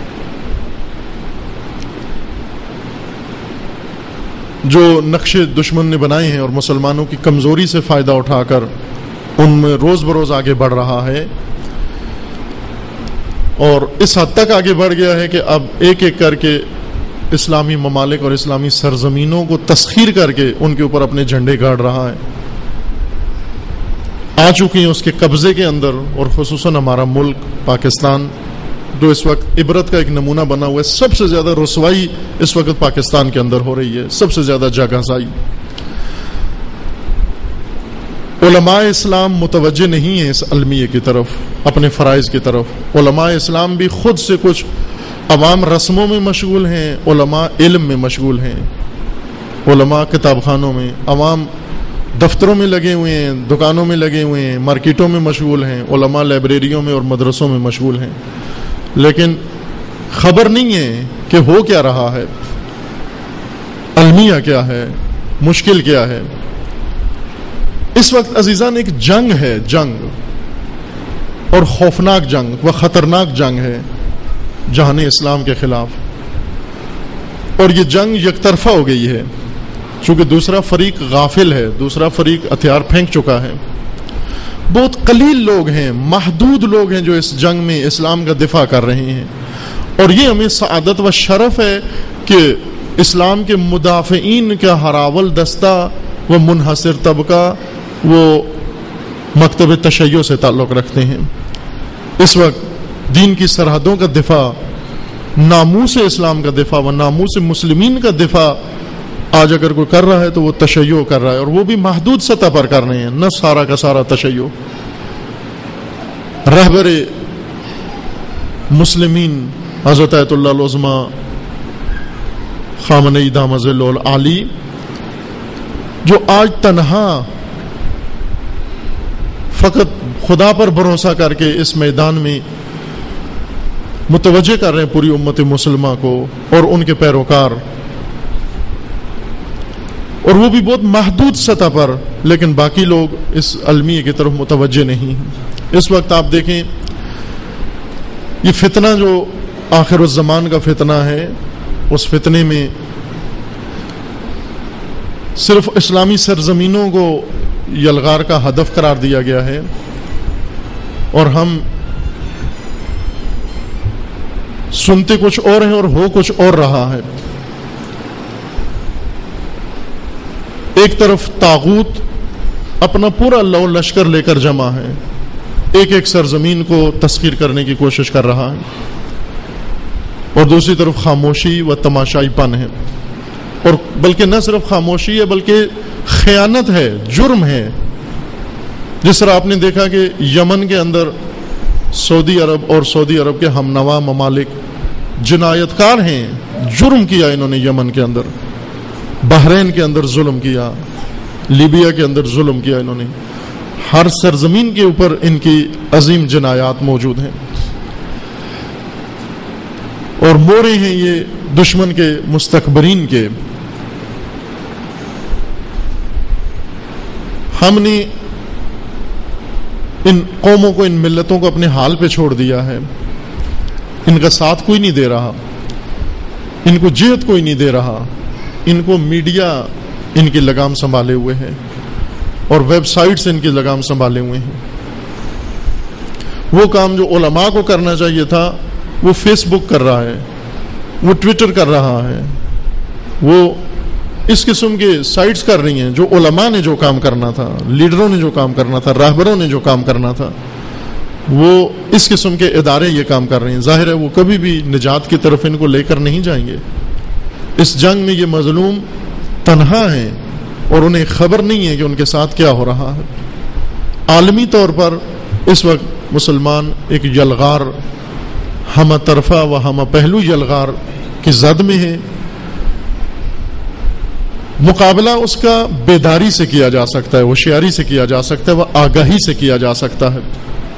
جو نقشے دشمن نے بنائے ہیں اور مسلمانوں کی کمزوری سے فائدہ اٹھا کر ان میں روز بروز آگے بڑھ رہا ہے، اور اس حد تک آگے بڑھ گیا ہے کہ اب ایک ایک کر کے اسلامی ممالک اور اسلامی سرزمینوں کو تسخیر کر کے ان کے اوپر اپنے جھنڈے گاڑ رہا ہے، آ چکی ہیں اس کے قبضے کے اندر۔ اور خصوصاً ہمارا ملک پاکستان جو اس وقت عبرت کا ایک نمونہ بنا ہوا ہے، سب سے زیادہ رسوائی اس وقت پاکستان کے اندر ہو رہی ہے، سب سے زیادہ جگہ سائی۔ علماء اسلام متوجہ نہیں ہیں اس المیہ کی طرف، اپنے فرائض کی طرف۔ علماء اسلام بھی خود سے کچھ عوام رسموں میں مشغول ہیں، علماء علم میں مشغول ہیں، علماء کتاب خانوں میں، عوام دفتروں میں لگے ہوئے ہیں، دکانوں میں لگے ہوئے ہیں، مارکیٹوں میں مشغول ہیں، علماء لائبریریوں میں اور مدرسوں میں مشغول ہیں، لیکن خبر نہیں ہے کہ ہو کیا رہا ہے، المیہ کیا ہے، مشکل کیا ہے۔ اس وقت عزیزان ایک جنگ ہے، جنگ اور خوفناک جنگ و خطرناک جنگ ہے جہان اسلام کے خلاف، اور یہ جنگ یک طرفہ ہو گئی ہے چونکہ دوسرا فریق غافل ہے، دوسرا فریق ہتھیار پھینک چکا ہے۔ بہت قلیل لوگ ہیں، محدود لوگ ہیں جو اس جنگ میں اسلام کا دفاع کر رہے ہیں، اور یہ ہمیں سعادت و شرف ہے کہ اسلام کے مدافعین کا ہراول دستہ و منحصر طبقہ وہ مکتب تشیع سے تعلق رکھتے ہیں۔ اس وقت دین کی سرحدوں کا دفاع، ناموس اسلام کا دفاع و ناموس مسلمین کا دفاع آج اگر کوئی کر رہا ہے تو وہ تشیع کر رہا ہے، اور وہ بھی محدود سطح پر کر رہے ہیں، نہ سارا کا سارا تشیع۔ رہبر مسلمین حضرت آیت اللہ العظمی خامنئی دامہ ظلہ العالی، جو آج تنہا فقط خدا پر بھروسہ کر کے اس میدان میں متوجہ کر رہے ہیں پوری امت مسلمہ کو اور ان کے پیروکار، اور وہ بھی بہت محدود سطح پر، لیکن باقی لوگ اس المیہ کی طرف متوجہ نہیں ہیں۔ اس وقت آپ دیکھیں یہ فتنہ جو آخر الزمان کا فتنہ ہے، اس فتنے میں صرف اسلامی سرزمینوں کو یلغار کا ہدف قرار دیا گیا ہے، اور ہم سنتے کچھ اور ہیں اور ہو کچھ اور رہا ہے۔ ایک طرف طاغوت اپنا پورا لو لشکر لے کر جمع ہے، ایک ایک سرزمین کو تسخیر کرنے کی کوشش کر رہا ہے، اور دوسری طرف خاموشی و تماشائی پن ہے، اور بلکہ نہ صرف خاموشی ہے بلکہ خیانت ہے، جرم ہے۔ جس طرح آپ نے دیکھا کہ یمن کے اندر سعودی عرب اور سعودی عرب کے ہم نوا ممالک جنایت کار ہیں، جرم کیا انہوں نے یمن کے اندر، بحرین کے اندر ظلم کیا، لیبیا کے اندر ظلم کیا، انہوں نے ہر سرزمین کے اوپر ان کی عظیم جنایات موجود ہیں، اور مورے ہیں یہ دشمن کے مستکبرین کے۔ ہم نے ان قوموں کو، ان ملتوں کو اپنے حال پہ چھوڑ دیا ہے، ان کا ساتھ کوئی نہیں دے رہا، ان کو جہت کوئی نہیں دے رہا، ان کو میڈیا ان کی لگام سنبھالے ہوئے ہے، اور ویب سائٹس ان کی لگام سنبھالے ہوئے ہیں۔ وہ کام جو علماء کو کرنا چاہیے تھا وہ فیس بک کر رہا ہے، وہ ٹویٹر کر رہا ہے، وہ اس قسم کے سائٹس کر رہی ہیں۔ جو علماء نے جو کام کرنا تھا، لیڈروں نے جو کام کرنا تھا، راہبروں نے جو کام کرنا تھا، وہ اس قسم کے ادارے یہ کام کر رہے ہیں۔ ظاہر ہے وہ کبھی بھی نجات کی طرف ان کو لے کر نہیں جائیں گے۔ اس جنگ میں یہ مظلوم تنہا ہیں اور انہیں خبر نہیں ہے کہ ان کے ساتھ کیا ہو رہا ہے۔ عالمی طور پر اس وقت مسلمان ایک یلغار، ہمہ طرفہ و ہمہ پہلو یلغار کی زد میں ہے۔ مقابلہ اس کا بیداری سے کیا جا سکتا ہے، ہوشیاری سے کیا جا سکتا ہے، وہ آگاہی سے کیا جا سکتا ہے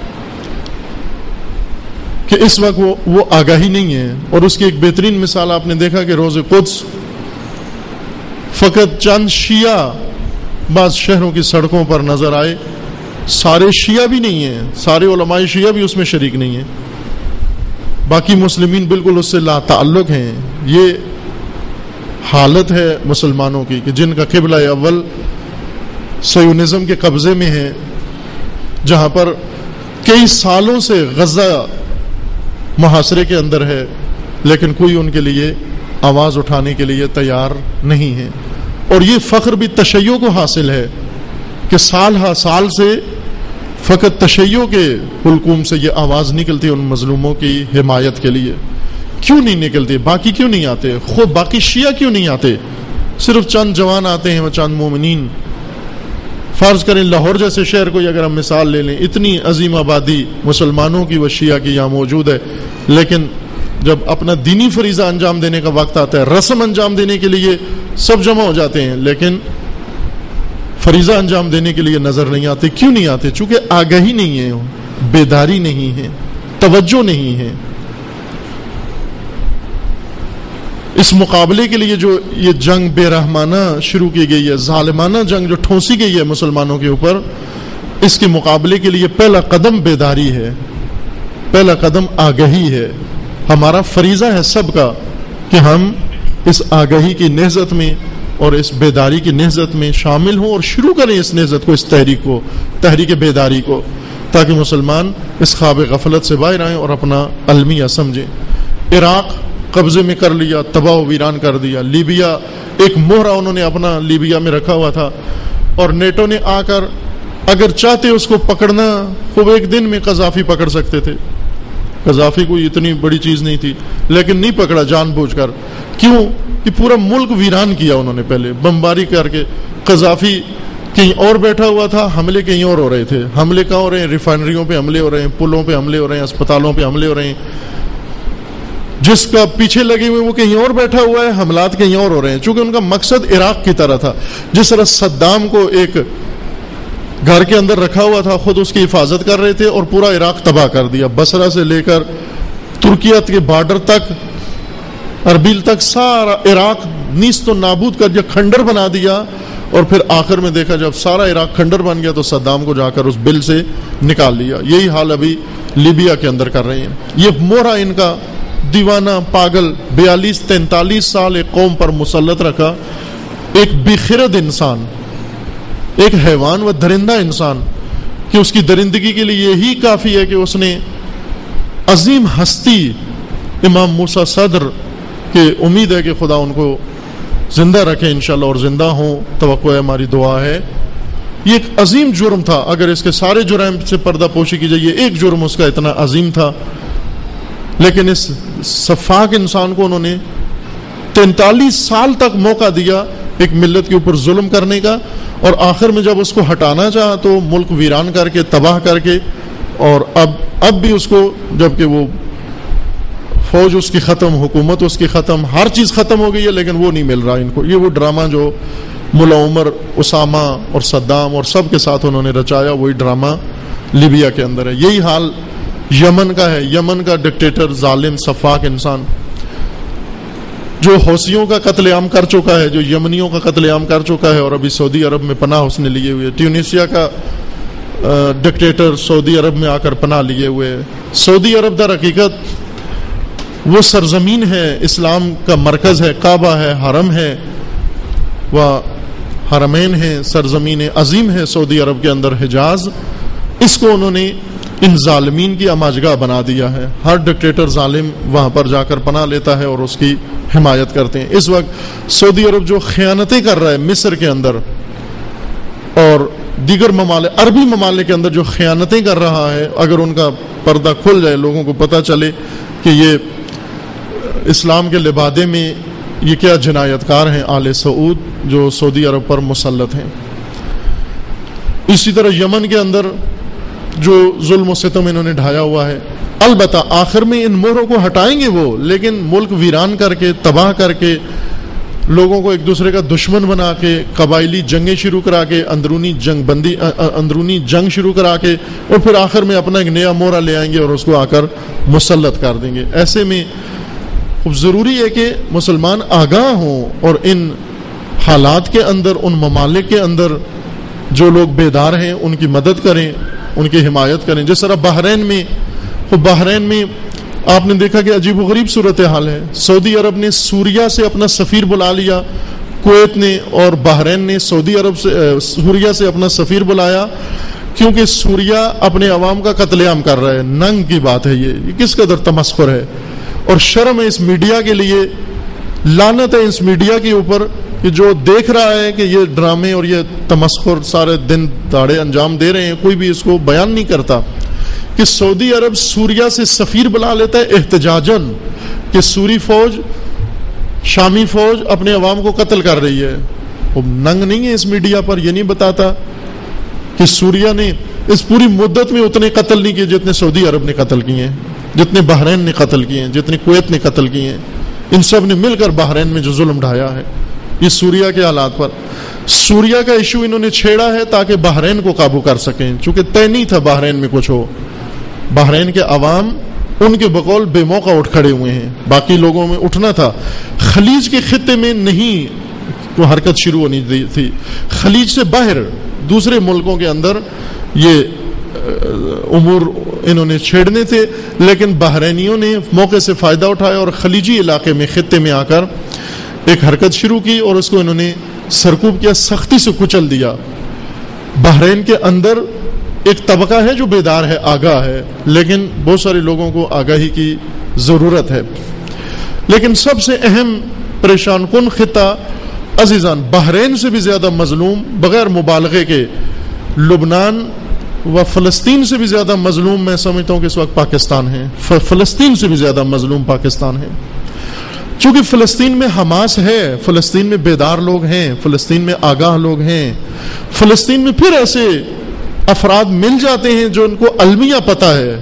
کہ اس وقت وہ وہ آگاہی نہیں ہے۔ اور اس کی ایک بہترین مثال آپ نے دیکھا کہ روز قدس فقط چند شیعہ بعض شہروں کی سڑکوں پر نظر آئے، سارے شیعہ بھی نہیں ہیں، سارے علماء شیعہ بھی اس میں شریک نہیں ہیں، باقی مسلمین بالکل اس سے لا تعلق ہیں۔ یہ حالت ہے مسلمانوں کی کہ جن کا قبلہ اول صہیونزم کے قبضے میں ہے، جہاں پر کئی سالوں سے غزہ محاصرے کے اندر ہے، لیکن کوئی ان کے لیے آواز اٹھانے کے لیے تیار نہیں ہے۔ اور یہ فخر بھی تشیع کو حاصل ہے کہ سال ہا سال سے فقط تشیع کے حلقوم سے یہ آواز نکلتی ہے ان مظلوموں کی حمایت کے لیے۔ کیوں نہیں نکلتی؟ باقی کیوں نہیں آتے؟ خود باقی شیعہ کیوں نہیں آتے؟ صرف چند جوان آتے ہیں، وہ چند مومنین۔ فرض کریں لاہور جیسے شہر کو اگر ہم مثال لے لیں، اتنی عظیم آبادی مسلمانوں کی و شیعہ کی یہاں موجود ہے، لیکن جب اپنا دینی فریضہ انجام دینے کا وقت آتا ہے، رسم انجام دینے کے لیے سب جمع ہو جاتے ہیں، لیکن فریضہ انجام دینے کے لیے نظر نہیں آتے۔ کیوں نہیں آتے؟ چونکہ آگاہی نہیں ہے، بیداری نہیں ہے، توجہ نہیں ہے۔ اس مقابلے کے لیے جو یہ جنگ بے رحمانہ شروع کی گئی ہے، ظالمانہ جنگ جو ٹھونسی گئی ہے مسلمانوں کے اوپر، اس کے مقابلے کے لیے پہلا قدم بیداری ہے، پہلا قدم آگہی ہے۔ ہمارا فریضہ ہے سب کا کہ ہم اس آگہی کی نہضت میں اور اس بیداری کی نہضت میں شامل ہوں، اور شروع کریں اس نہضت کو، اس تحریک کو، تحریک بیداری کو، تاکہ مسلمان اس خواب غفلت سے باہر آئیں اور اپنا المیہ سمجھیں۔ عراق قبضے میں کر لیا، تباہ و ویران کر دیا۔ لیبیا ایک مہرہ انہوں نے اپنا لیبیا میں رکھا ہوا تھا، اور نیٹو نے آ کر اگر چاہتے اس کو پکڑنا، خوب ایک دن میں قذافی پکڑ سکتے تھے۔ قذافی کوئی اتنی بڑی چیز نہیں تھی، لیکن نہیں پکڑا جان بوجھ کر۔ کیوں؟ کہ پورا ملک ویران کیا انہوں نے پہلے بمباری کر کے۔ قذافی کہیں اور بیٹھا ہوا تھا، حملے کہیں اور ہو رہے تھے۔ حملے کہاں ہو رہے ہیں؟ ریفائنریوں پہ حملے ہو رہے ہیں، پلوں پہ حملے ہو رہے ہیں، اسپتالوں پہ حملے ہو رہے ہیں۔ جس کا پیچھے لگے ہوئے وہ کہیں اور بیٹھا ہوا ہے، حملات کہیں اور ہو رہے ہیں، چونکہ ان کا مقصد عراق کی طرح تھا۔ جس طرح صدام کو ایک گھر کے اندر رکھا ہوا تھا، خود اس کی حفاظت کر رہے تھے، اور پورا عراق تباہ کر دیا، بصرہ سے لے کر ترکیہ کے بارڈر تک، اربیل تک، سارا عراق نیست و نابود کر دیا، کھنڈر بنا دیا۔ اور پھر آخر میں دیکھا جب سارا عراق کھنڈر بن گیا تو صدام کو جا کر اس بل سے نکال لیا۔ یہی حال ابھی لیبیا کے اندر کر رہے ہیں۔ یہ مورا ان کا دیوانہ پاگل بیالیس تینتالیس سال ایک قوم پر مسلط رکھا، ایک بخرد انسان، ایک حیوان و درندہ انسان، کہ اس کی درندگی کے لیے یہی کافی ہے کہ اس نے عظیم ہستی امام موسیٰ صدر کہ امید ہے کہ خدا ان کو زندہ رکھیں انشاءاللہ، اور زندہ ہوں، توقع ہے، ہماری دعا ہے۔ یہ ایک عظیم جرم تھا، اگر اس کے سارے جرائم سے پردہ پوشی کی جائے، یہ ایک جرم اس کا اتنا عظیم تھا، لیکن اس سفاک انسان کو انہوں نے تینتالیس سال تک موقع دیا ایک ملت کے اوپر ظلم کرنے کا، اور آخر میں جب اس کو ہٹانا چاہا تو ملک ویران کر کے، تباہ کر کے، اور اب اب بھی اس کو، جبکہ وہ فوج اس کی ختم، حکومت اس کی ختم، ہر چیز ختم ہو گئی ہے، لیکن وہ نہیں مل رہا ان کو۔ یہ وہ ڈرامہ جو ملا عمر، اسامہ اور صدام اور سب کے ساتھ انہوں نے رچایا، وہی ڈرامہ لیبیا کے اندر ہے۔ یہی حال یمن کا ہے، یمن کا ڈکٹیٹر، ظالم، سفاک انسان جو حوثیوں کا قتل عام کر چکا ہے، جو یمنیوں کا قتل عام کر چکا ہے، اور ابھی سعودی عرب میں پناہ اس نے لیے ہوئے۔ ٹیونیشیا کا ڈکٹیٹر سعودی عرب میں آ کر پناہ لیے ہوئے۔ سعودی عرب در حقیقت وہ سرزمین ہے، اسلام کا مرکز ہے، کعبہ ہے، حرم ہے، وہ حرمین ہیں، سرزمین عظیم ہے سعودی عرب کے اندر، حجاز۔ اس کو انہوں نے ان ظالمین کی اماجگاہ بنا دیا ہے۔ ہر ڈکٹیٹر ظالم وہاں پر جا کر پناہ لیتا ہے اور اس کی حمایت کرتے ہیں۔ اس وقت سعودی عرب جو خیانتیں کر رہا ہے مصر کے اندر اور دیگر ممالک، عربی ممالک کے اندر جو خیانتیں کر رہا ہے، اگر ان کا پردہ کھل جائے، لوگوں کو پتہ چلے کہ یہ اسلام کے لبادے میں یہ کیا جنایت کار ہیں آل سعود جو سعودی عرب پر مسلط ہیں۔ اسی طرح یمن کے اندر جو ظلم و ستم انہوں نے ڈھایا ہوا ہے، البتہ آخر میں ان مہروں کو ہٹائیں گے وہ، لیکن ملک ویران کر کے، تباہ کر کے، لوگوں کو ایک دوسرے کا دشمن بنا کے، قبائلی جنگیں شروع کرا کے، اندرونی جنگ بندی اندرونی جنگ شروع کرا کے، اور پھر آخر میں اپنا ایک نیا مہرہ لے آئیں گے اور اس کو آ کر مسلط کر دیں گے۔ ایسے میں خوب ضروری ہے کہ مسلمان آگاہ ہوں اور ان حالات کے اندر، ان ممالک کے اندر جو لوگ بیدار ہیں ان کی مدد کریں، ان کی حمایت کریں۔ جس طرح بحرین میں بحرین میں آپ نے دیکھا کہ عجیب و غریب صورتحال ہے۔ سعودی عرب نے سوریا سے اپنا سفیر بلا لیا، کویت نے اور بحرین نے سعودی عرب سے سوریا سے اپنا سفیر بلایا، کیونکہ سوریا اپنے عوام کا قتل عام کر رہا ہے۔ ننگ کی بات ہے یہ یہ کس قدر تمسخر ہے، اور شرم ہے اس میڈیا کے لیے، لعنت ہے اس میڈیا کے اوپر کہ جو دیکھ رہا ہے کہ یہ ڈرامے اور یہ تمسخر سارے دن دہاڑے انجام دے رہے ہیں، کوئی بھی اس کو بیان نہیں کرتا کہ سعودی عرب سوریا سے سفیر بلا لیتا ہے احتجاجاً کہ سوری فوج، شامی فوج اپنے عوام کو قتل کر رہی ہے۔ وہ ننگ نہیں ہے اس میڈیا پر، یہ نہیں بتاتا کہ سوریا نے اس پوری مدت میں اتنے قتل نہیں کیے جتنے سعودی عرب نے قتل کیے ہیں، جتنے بحرین نے قتل کیے ہیں، جتنے کویت نے قتل کیے ہیں۔ ان سب نے مل کر بحرین میں جو ظلم ڈھایا ہے یہ سوریا کے حالات پر۔ سوریا کا ایشو انہوں نے چھیڑا ہے تاکہ بحرین کو قابو کر سکیں، چونکہ طے نہیں تھا بحرین میں کچھ ہو۔ بحرین کے عوام ان کے بقول بے موقع اٹھ کھڑے ہوئے ہیں، باقی لوگوں میں اٹھنا تھا۔ خلیج کے خطے میں نہیں کو حرکت شروع ہونی تھی، خلیج سے باہر دوسرے ملکوں کے اندر یہ امور انہوں نے چھیڑنے تھے، لیکن بحرینیوں نے موقع سے فائدہ اٹھایا اور خلیجی علاقے میں، خطے میں آ کر ایک حرکت شروع کی اور اس کو انہوں نے سرکوب کیا، سختی سے کچل دیا۔ بحرین کے اندر ایک طبقہ ہے جو بیدار ہے، آگاہ ہے، لیکن بہت سارے لوگوں کو آگاہی کی ضرورت ہے۔ لیکن سب سے اہم پریشان کن خطہ عزیزان، بحرین سے بھی زیادہ مظلوم بغیر مبالغے کے لبنان و فلسطین سے بھی زیادہ مظلوم میں سمجھتا ہوں کہ اس وقت پاکستان ہے۔ فلسطین سے بھی زیادہ مظلوم پاکستان ہے، چونکہ فلسطین میں حماس ہے، فلسطین میں بیدار لوگ ہیں، فلسطین میں آگاہ لوگ ہیں، فلسطین میں پھر ایسے افراد مل جاتے ہیں جو ان کو المیہ پتہ ہے۔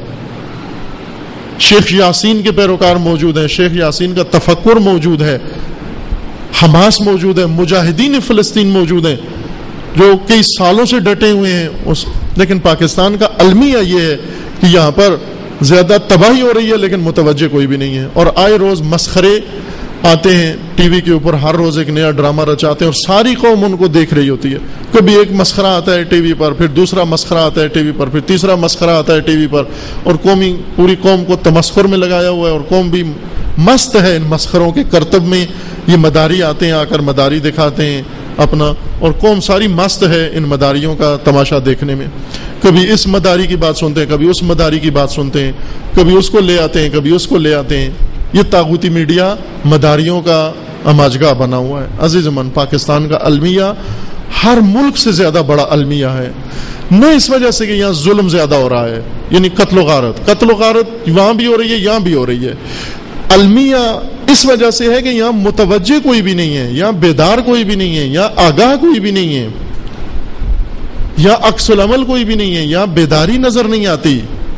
شیخ یاسین کے پیروکار موجود ہیں، شیخ یاسین کا تفکر موجود ہے، حماس موجود ہے، مجاہدین فلسطین موجود ہیں جو کئی سالوں سے ڈٹے ہوئے ہیں اس، لیکن پاکستان کا المیہ یہ ہے کہ یہاں پر زیادہ تباہی ہو رہی ہے لیکن متوجہ کوئی بھی نہیں ہے، اور آئے روز مسخرے آتے ہیں ٹی وی کے اوپر، ہر روز ایک نیا ڈرامہ رچاتے ہیں اور ساری قوم ان کو دیکھ رہی ہوتی ہے۔ کبھی ایک مسخرہ آتا ہے ٹی وی پر، پھر دوسرا مسخرہ آتا ہے ٹی وی پر، پھر تیسرا مسخرہ آتا ہے ٹی وی پر، اور قومی پوری قوم کو تمسخر میں لگایا ہوا ہے، اور قوم بھی مست ہے ان مسخروں کے کرتب میں۔ یہ مداری آتے ہیں، آ کر مداری دکھاتے ہیں اپنا، اور قوم ساری مست ہے ان مداریوں کا تماشا دیکھنے میں۔ کبھی اس مداری کی بات سنتے ہیں، کبھی اس مداری کی بات سنتے ہیں، کبھی اس کو لے آتے ہیں، کبھی اس کو لے آتے ہیں۔ یہ طاغوتی میڈیا مداریوں کا اماجگاہ بنا ہوا ہے. عزیز من، پاکستان کا المیہ ہر ملک سے زیادہ بڑا المیہ ہے. نہ اس وجہ سے کہ یہاں ظلم زیادہ ہو رہا ہے، یعنی قتل و غارت قتل و غارت وہاں بھی ہو رہی ہے، یہاں بھی ہو رہی ہے. المیہ اس وجہ سے ہے کہ یہاں متوجہ کوئی بھی نہیں ہے، یہاں بیدار کوئی بھی نہیں ہے، یہاں آگاہ کوئی بھی نہیں ہے، یہاں عکس العمل کوئی بھی نہیں ہے، یہاں بیداری نظر نہیں آتی،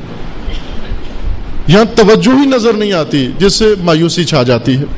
یہاں توجہ ہی نظر نہیں آتی، جس سے مایوسی چھا جاتی ہے.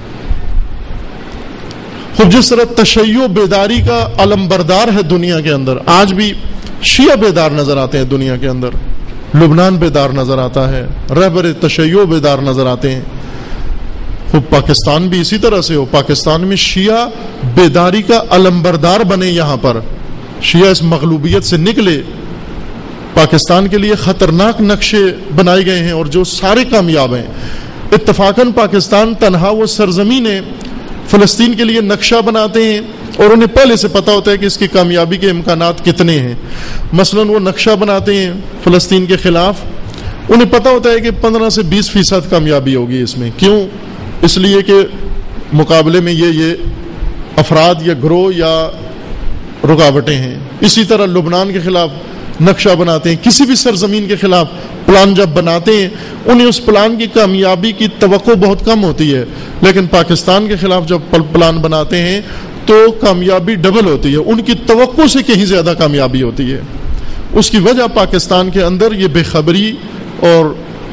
خود جس طرح تشیع بیداری کا علم بردار ہے دنیا کے اندر، آج بھی شیعہ بیدار نظر آتے ہیں دنیا کے اندر، لبنان بیدار نظر آتا ہے، رہبر تشیع بیدار نظر آتے ہیں. خود پاکستان بھی اسی طرح سے ہو، پاکستان میں شیعہ بیداری کا علم بردار بنے، یہاں پر شیعہ اس مغلوبیت سے نکلے. پاکستان کے لیے خطرناک نقشے بنائے گئے ہیں اور جو سارے کامیاب ہیں. اتفاقاً پاکستان تنہا وہ سرزمین ہے، فلسطین کے لیے نقشہ بناتے ہیں اور انہیں پہلے سے پتا ہوتا ہے کہ اس کی کامیابی کے امکانات کتنے ہیں. مثلاً وہ نقشہ بناتے ہیں فلسطین کے خلاف، انہیں پتا ہوتا ہے کہ پندرہ سے بیس فیصد کامیابی ہوگی اس میں. کیوں؟ اس لیے کہ مقابلے میں یہ یہ افراد یا گروہ یا رکاوٹیں ہیں. اسی طرح لبنان کے خلاف نقشہ بناتے ہیں، کسی بھی سرزمین کے خلاف پلان جب بناتے ہیں انہیں اس پلان کی کامیابی کی توقع بہت کم ہوتی ہے، لیکن پاکستان کے خلاف جب پلان بناتے ہیں تو کامیابی ڈبل ہوتی ہے، ان کی توقع سے کہیں زیادہ کامیابی ہوتی ہے. اس کی وجہ پاکستان کے اندر یہ بے خبری اور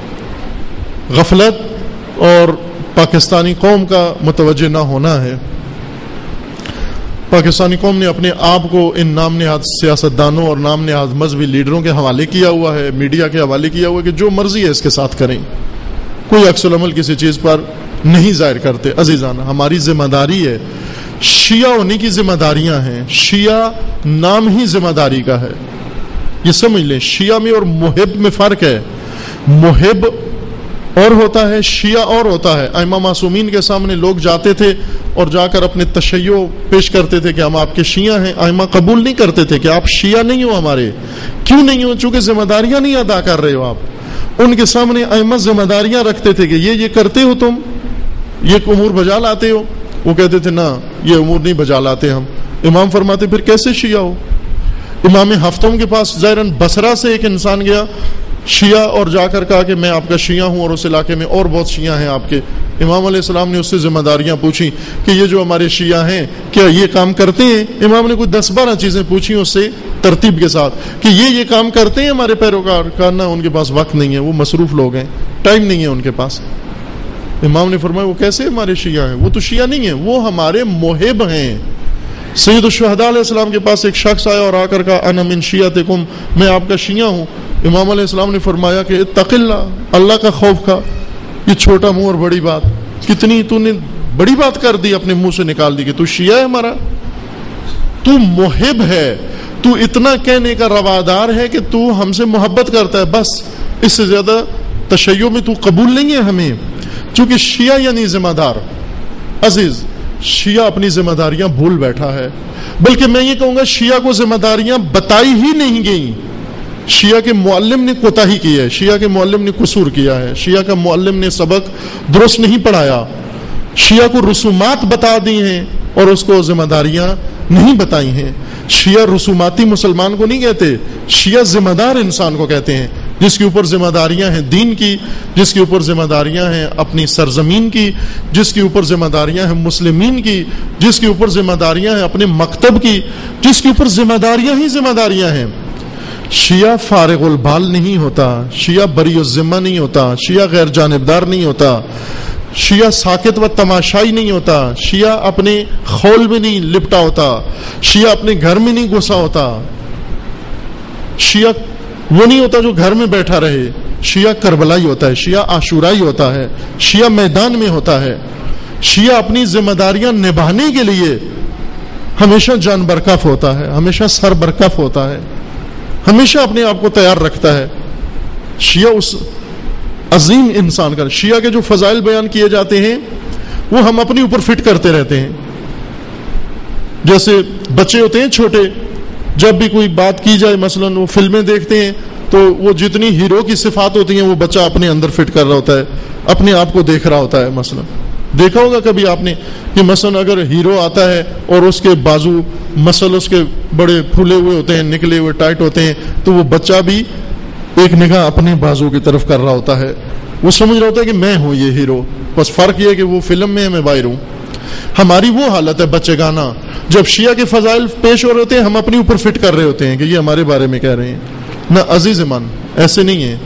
غفلت اور پاکستانی قوم کا متوجہ نہ ہونا ہے. پاکستانی قوم نے اپنے آپ کو ان نام نہاد سیاستدانوں اور نام نہاد مذہبی لیڈروں کے حوالے کیا ہوا ہے، میڈیا کے حوالے کیا ہوا ہے کہ جو مرضی ہے اس کے ساتھ کریں، کوئی عکس العمل کسی چیز پر نہیں ظاہر کرتے. عزیزان، ہماری ذمہ داری ہے، شیعہ ہونے کی ذمہ داریاں ہیں، شیعہ نام ہی ذمہ داری کا ہے، یہ سمجھ لیں. شیعہ میں اور محب میں فرق ہے، محب اور ہوتا ہے، شیعہ اور ہوتا ہے. ائمہ معصومین کے سامنے لوگ جاتے تھے اور جا کر اپنے تشیع پیش کرتے تھے کہ ہم آپ کے شیعہ ہیں. ائمہ قبول نہیں کرتے تھے کہ آپ شیعہ نہیں ہو ہمارے. کیوں نہیں ہو؟ چونکہ ذمہ داریاں نہیں ادا کر رہے ہو آپ. ان کے سامنے ائمہ ذمہ داریاں رکھتے تھے کہ یہ یہ کرتے ہو، تم یہ امور بجا لاتے ہو. وہ کہتے تھے نہ، یہ امور نہیں بجا لاتے ہم. امام فرماتے پھر کیسے شیعہ ہو؟ امام ہفتم کے پاس ظاہراً بصرہ سے ایک انسان گیا شیعہ اور جا کر کہا کہ میں آپ کا شیعہ ہوں اور اس علاقے میں اور بہت شیعہ ہیں آپ کے. امام علیہ السلام نے اس سے ذمہ داریاں پوچھی کہ یہ جو ہمارے شیعہ ہیں کیا یہ کام کرتے ہیں؟ امام نے کوئی دس بارہ چیزیں پوچھی اس سے ترتیب کے ساتھ کہ یہ یہ کام کرتے ہیں ہمارے پیروکار. کہا نہ، ان کے پاس وقت نہیں ہے، وہ مصروف لوگ ہیں، ٹائم نہیں ہے ان کے پاس. امام نے فرمایا وہ کیسے ہمارے شیعہ ہیں؟ وہ تو شیعہ نہیں ہیں، وہ ہمارے محب ہیں. سید الشہداء علیہ السلام کے پاس ایک شخص آیا اور آ کر کہا انا من شیعتکم، میں آپ کا شیعہ ہوں. امام علیہ السلام نے فرمایا کہ اتق اللہ، اللہ کا خوف کھا. یہ چھوٹا منہ اور بڑی بات، کتنی تو نے بڑی بات کر دی، اپنے منہ سے نکال دی کہ تو شیعہ ہے ہمارا، تو محب ہے، تو اتنا کہنے کا روادار ہے کہ تو ہم سے محبت کرتا ہے، بس اس سے زیادہ تشیع میں تو قبول نہیں ہے ہمیں. چونکہ شیعہ یعنی ذمہ دار. عزیز، شیعہ اپنی ذمہ داریاں بھول بیٹھا ہے، بلکہ میں یہ کہوں گا شیعہ کو ذمہ داریاں بتائی ہی نہیں گئیں. شیعہ کے معلم نے کوتاہی کی ہے، شیعہ کے معلم نے قصور کیا ہے، شیعہ کا معلم نے سبق درست نہیں پڑھایا، شیعہ کو رسومات بتا دی ہیں اور اس کو ذمہ داریاں نہیں بتائی ہیں. شیعہ رسوماتی مسلمان کو نہیں کہتے، شیعہ ذمہ دار انسان کو کہتے ہیں، جس کے اوپر ذمہ داریاں ہیں دین کی، جس کے اوپر ذمہ داریاں ہیں اپنی سرزمین کی، جس کے اوپر ذمہ داریاں ہیں مسلمین کی، جس کے اوپر ذمہ داریاں ہیں اپنے مکتب کی، جس کے اوپر ذمہ داریاں ہی ذمہ داریاں ہیں. شیعہ فارغ البال نہیں ہوتا، شیعہ بری الذمہ نہیں ہوتا، شیعہ غیر جانبدار نہیں ہوتا، شیعہ ساکت و تماشائی نہیں ہوتا، شیعہ اپنے خول میں نہیں لپٹا ہوتا، شیعہ اپنے گھر میں نہیں گھسا ہوتا، شیعہ وہ نہیں ہوتا جو گھر میں بیٹھا رہے. شیعہ کربلائی ہوتا ہے، شیعہ عاشورائی ہوتا ہے، شیعہ میدان میں ہوتا ہے. شیعہ اپنی ذمہ داریاں نبھانے کے لیے ہمیشہ جان برکف ہوتا ہے، ہمیشہ سر برکف ہوتا ہے، ہمیشہ اپنے آپ کو تیار رکھتا ہے. شیعہ اس عظیم انسان کا، شیعہ کے جو فضائل بیان کیے جاتے ہیں وہ ہم اپنے اوپر فٹ کرتے رہتے ہیں. جیسے بچے ہوتے ہیں چھوٹے، جب بھی کوئی بات کی جائے، مثلا وہ فلمیں دیکھتے ہیں تو وہ جتنی ہیرو کی صفات ہوتی ہیں وہ بچہ اپنے اندر فٹ کر رہا ہوتا ہے، اپنے آپ کو دیکھ رہا ہوتا ہے. مثلا دیکھا ہوگا کبھی آپ نے کہ مثلا اگر ہیرو آتا ہے اور اس کے بازو مسل اس کے بڑے پھولے ہوئے ہوتے ہیں, نکلے ہوئے ٹائٹ ہوتے ہیں, تو وہ بچہ بھی ایک نگاہ اپنے بازو کی طرف کر رہا ہوتا ہے, وہ سمجھ رہا ہوتا ہے کہ میں ہوں یہ ہیرو, بس فرق یہ ہے کہ وہ فلم میں ہے میں باہر ہوں. ہماری وہ حالت ہے بچے گانا, جب شیعہ کے فضائل پیش ہو رہے ہوتے ہیں ہم اپنی اوپر فٹ کر رہے ہوتے ہیں کہ یہ ہمارے بارے میں کہہ رہے ہیں. نہ عزیز من, ایسے نہیں ہے.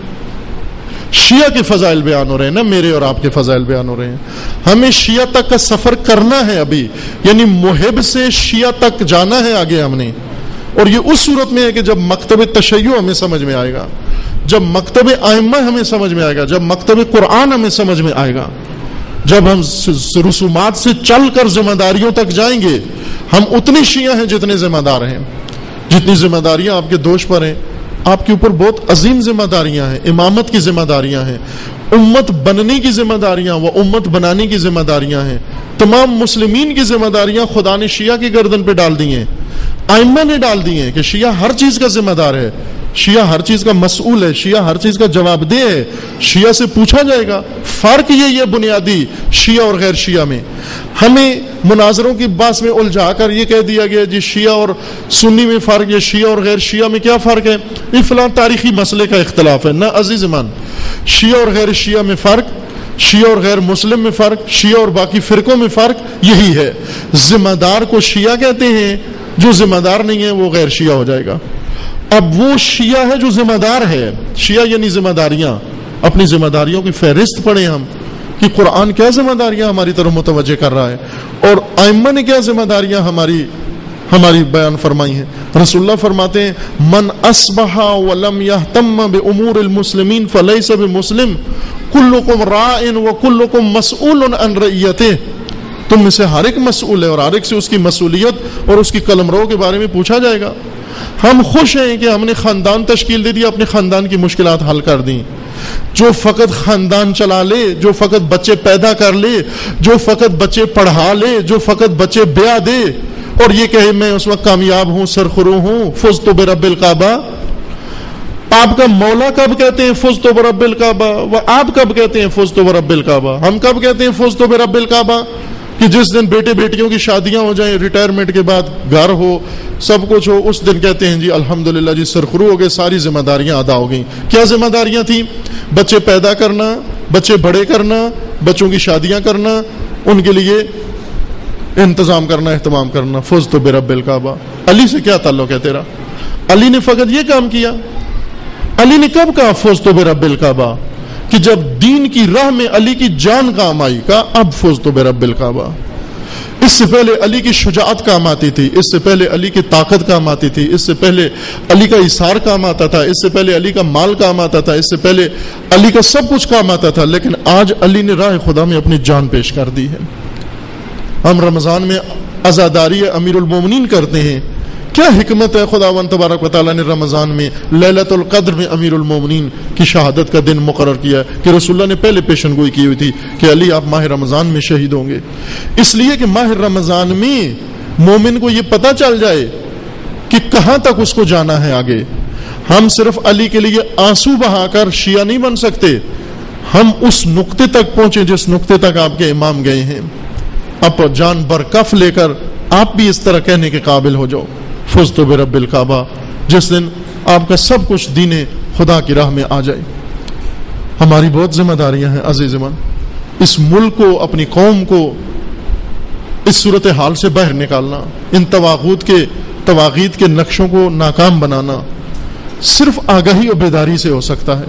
شیعہ کے فضائل بیان ہو رہے ہیں, نہ میرے اور آپ کے فضائل بیان ہو رہے ہیں. ہمیں شیعہ تک کا سفر کرنا ہے ابھی, یعنی محب سے شیعہ تک جانا ہے آگے ہم نے. اور یہ اس صورت میں ہے کہ جب مکتب تشیع ہمیں سمجھ میں آئے گا, جب مکتب ائمہ ہمیں سمجھ میں آئے گا, جب مکتب قرآن ہمیں سمجھ میں آئے گا, جب ہم رسومات سے چل کر ذمہ داریوں تک جائیں گے. ہم اتنے شیعہ ہیں جتنے ذمہ دار ہیں, جتنی ذمہ داریاں آپ کے دوش پر ہیں. آپ کے اوپر بہت عظیم ذمہ داریاں ہیں, امامت کی ذمہ داریاں ہیں, امت بننے کی ذمہ داریاں و امت بنانے کی ذمہ داریاں ہیں. تمام مسلمین کی ذمہ داریاں خدا نے شیعہ کی گردن پہ ڈال دی ہیں, ائمہ نے ڈال دی ہیں کہ شیعہ ہر چیز کا ذمہ دار ہے, شیعہ ہر چیز کا مسئول ہے, شیعہ ہر چیز کا جواب دہ ہے, شیعہ سے پوچھا جائے گا. فرق یہ یہ بنیادی شیعہ اور غیر شیعہ میں. ہمیں مناظروں کی باس میں الجھا کر یہ کہہ دیا گیا جی شیعہ اور سنی میں فرق, یہ شیعہ اور غیر شیعہ میں کیا فرق ہے, یہ فلاں تاریخی مسئلے کا اختلاف ہے. نہ عزیز من, شیعہ اور غیر شیعہ میں فرق, شیعہ اور غیر مسلم میں فرق, شیعہ اور باقی فرقوں میں فرق یہی ہے. ذمہ دار کو شیعہ کہتے ہیں, جو ذمہ دار نہیں ہے وہ غیر شیعہ ہو جائے گا. اب وہ شیعہ ہے جو ذمہ دار ہے, شیعہ یعنی ذمہ داریاں. اپنی ذمہ داریوں کی فہرست پڑھیں ہم کہ قرآن کیا ذمہ داریاں ہماری طرف متوجہ کر رہا ہے, اور ائمہ نے کیا ذمہ داریاں ہماری ہماری بیان فرمائی ہیں. رسول اللہ فرماتے ہیں من اصبح ولم يهتم بامور المسلمین فليس بمسلم كلكم راع وكلكم مسؤول عن رعیته. تم میں سے ہر ایک مسئول ہے اور ہر ایک سے اس کی مسئولیت اور اس کی قلمرو کے بارے میں پوچھا جائے گا. ہم خوش ہیں کہ ہم نے خاندان تشکیل دے دیا, اپنے خاندان کی مشکلات حل کر دیں. جو فقط خاندان چلا لے, جو فقط بچے پیدا کر لے, جو فقط بچے پڑھا لے, جو فقط بچے بیاہ دے اور یہ کہے میں اس وقت کامیاب ہوں, سرخرو ہوں, فزت برب الکعبہ. آپ کا مولا کب کہتے ہیں فزت برب الکعبہ, وہ آپ کب کہتے ہیں فزت برب الکعبہ؟ ہم کب کہتے ہیں فزت برب الکعبہ؟ کہ جس دن بیٹے بیٹیوں کی شادیاں ہو جائیں, ریٹائرمنٹ کے بعد گھر ہو, سب کچھ ہو, اس دن کہتے ہیں جی الحمدللہ جی سرخرو ہو گئے, ساری ذمہ داریاں ادا ہو گئیں. کیا ذمہ داریاں تھیں؟ بچے پیدا کرنا, بچے بڑے کرنا, بچوں کی شادیاں کرنا, ان کے لیے انتظام کرنا, اہتمام کرنا. فزت برب الکعبہ. علی سے کیا تعلق ہے تیرا؟ علی نے فقط یہ کام کیا. علی نے کب کہا فزت برب الکعبہ؟ کہ جب دین کی راہ میں علی کی جان کام آئی, کا اب فزت برب الکعبہ. اس سے پہلے علی کی شجاعت کام آتی تھی, اس سے پہلے علی کی طاقت کام آتی تھی, اس سے پہلے علی کا اثار کام آتا تھا, اس سے پہلے علی کا مال کام آتا تھا, اس سے پہلے علی کا سب کچھ کام آتا تھا. لیکن آج علی نے راہ خدا میں اپنی جان پیش کر دی ہے. ہم رمضان میں عزاداری امیر المومنین کرتے ہیں. کیا حکمت ہے خداوند تبارک و تعالیٰ نے رمضان میں لیلۃ القدر میں امیر المومنین کی شہادت کا دن مقرر کیا ہے کہ رسول اللہ نے پہلے پیشن گوئی کی ہوئی تھی کہ علی آپ ماہ رمضان میں شہید ہوں گے. اس لیے کہ ماہ رمضان میں مومن کو یہ پتہ چل جائے کہ کہاں تک اس کو جانا ہے آگے. ہم صرف علی کے لیے آنسو بہا کر شیعہ نہیں بن سکتے, ہم اس نقطے تک پہنچے جس نقطے تک آپ کے امام گئے ہیں. اب جان برکف لے کر آپ بھی اس طرح کہنے کے قابل ہو جاؤ فزت برب الکعبہ, جس دن آپ کا سب کچھ دین خدا کی راہ میں آ جائے. ہماری بہت ذمہ داریاں ہیں عزیز من. اس ملک کو, اپنی قوم کو اس صورتحال سے باہر نکالنا, ان تواغوت کے تواغیت کے نقشوں کو ناکام بنانا صرف آگاہی اور بیداری سے ہو سکتا ہے.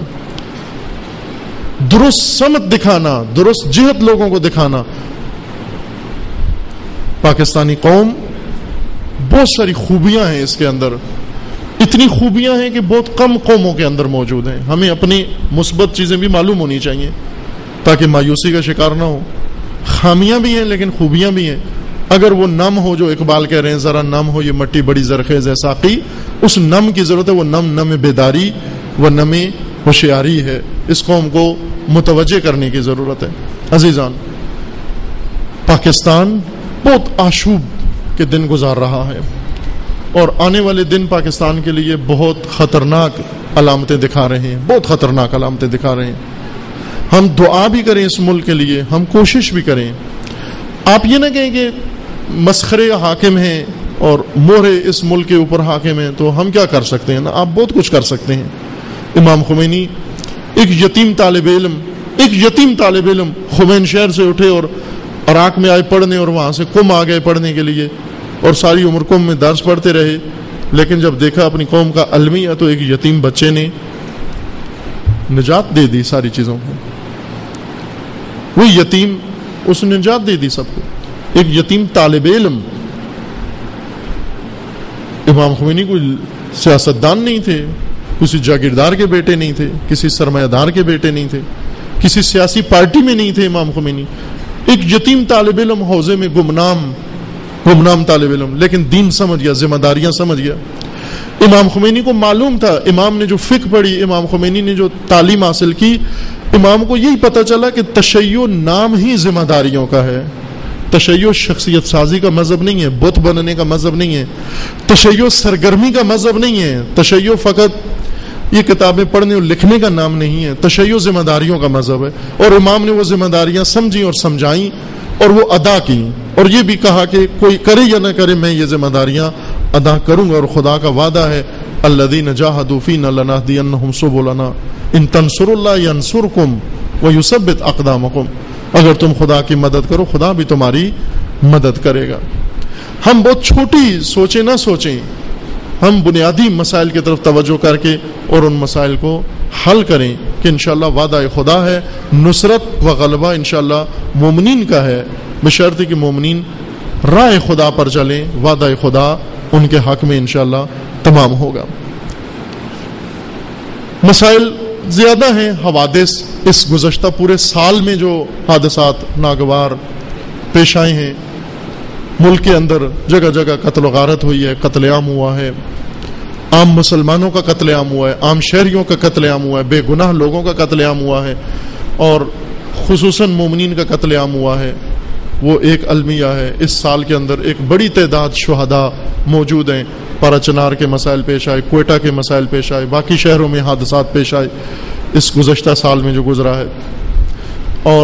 درست سمت دکھانا, درست جہت لوگوں کو دکھانا. پاکستانی قوم بہت ساری خوبیاں ہیں اس کے اندر, اتنی خوبیاں ہیں کہ بہت کم قوموں کے اندر موجود ہیں. ہمیں اپنی مثبت چیزیں بھی معلوم ہونی چاہیے تاکہ مایوسی کا شکار نہ ہو. خامیاں بھی ہیں لیکن خوبیاں بھی ہیں. اگر وہ نم ہو جو اقبال کہہ رہے ہیں, ذرا نم ہو یہ مٹی بڑی زرخیز ہے ساقی, اس نم کی ضرورت ہے. وہ نم نم بیداری و نم ہوشیاری ہے. اس قوم کو متوجہ کرنے کی ضرورت ہے. عزیزان, پاکستان بہت آشوب کے دن گزار رہا ہے اور آنے والے دن پاکستان کے لیے بہت خطرناک علامتیں دکھا رہے ہیں, بہت خطرناک علامتیں دکھا رہے ہیں. ہم دعا بھی کریں اس ملک کے لیے, ہم کوشش بھی کریں. آپ یہ نہ کہیں کہ مسخرے حاکم ہیں اور مہرے اس ملک کے اوپر حاکم ہیں تو ہم کیا کر سکتے ہیں. نا, آپ بہت کچھ کر سکتے ہیں. امام خمینی ایک یتیم طالب علم ایک یتیم طالب علم خمین شہر سے اٹھے اور عراق میں آئے پڑھنے, اور وہاں سے قم آ گئے پڑھنے کے لیے, اور ساری عمر قم میں درس پڑھتے رہے. لیکن جب دیکھا اپنی قوم کا المیہ تو ایک یتیم بچے نے نجات دے دی ساری چیزوں کو. وہ یتیم اس نے نجات دے دی سب کو. ایک یتیم طالب علم. امام خمینی کوئی سیاستدان نہیں تھے, کسی جاگیردار کے بیٹے نہیں تھے, کسی سرمایہ دار کے بیٹے نہیں تھے, کسی سیاسی پارٹی میں نہیں تھے. امام خمینی ایک یتیم طالب علم, حوزے میں گمنام گمنام طالب علم, لیکن دین سمجھ گیا, ذمہ داریاں سمجھ گیا. امام خمینی کو معلوم تھا, امام نے جو فقہ پڑھی, امام خمینی نے جو تعلیم حاصل کی, امام کو یہی پتہ چلا کہ تشیع نام ہی ذمہ داریوں کا ہے. تشیع شخصیت سازی کا مذہب نہیں ہے, بت بننے کا مذہب نہیں ہے, تشیع سرگرمی کا مذہب نہیں ہے, تشیع فقط یہ کتابیں پڑھنے اور لکھنے کا نام نہیں ہے, تشیع ذمہ داریوں کا مذہب ہے. اور امام نے وہ ذمہ داریاں سمجھی اور سمجھائیں اور وہ ادا کی, اور یہ بھی کہا کہ کوئی کرے یا نہ کرے میں یہ ذمہ داریاں ادا کروں گا. اور خدا کا وعدہ ہے الذین جاہدوا فینا لنہدینہم سبلنا ان تنصروا اللہ ینصرکم ویثبت اقدامکم. اگر تم خدا کی مدد کرو خدا بھی تمہاری مدد کرے گا. ہم بہت چھوٹی سوچیں نہ سوچیں, ہم بنیادی مسائل کی طرف توجہ کر کے اور ان مسائل کو حل کریں کہ انشاءاللہ وعدہ خدا ہے, نصرت و غلبہ انشاءاللہ مومنین کا ہے, بشرط کہ مومنین راہ خدا پر چلیں. وعدہ خدا ان کے حق میں انشاءاللہ تمام ہوگا. مسائل زیادہ ہیں, حوادث اس گزشتہ پورے سال میں جو حادثات ناگوار پیش آئے ہیں, ملک کے اندر جگہ جگہ قتل و غارت ہوئی ہے, قتل عام ہوا ہے, عام مسلمانوں کا قتل عام ہوا ہے, عام شہریوں کا قتل عام ہوا ہے, بے گناہ لوگوں کا قتل عام ہوا ہے, اور خصوصاً مومنین کا قتل عام ہوا ہے. وہ ایک المیہ ہے. اس سال کے اندر ایک بڑی تعداد شہداء موجود ہیں. پارا چنار کے مسائل پیش آئے, کوئٹہ کے مسائل پیش آئے, باقی شہروں میں حادثات پیش آئے اس گزشتہ سال میں جو گزرا ہے. اور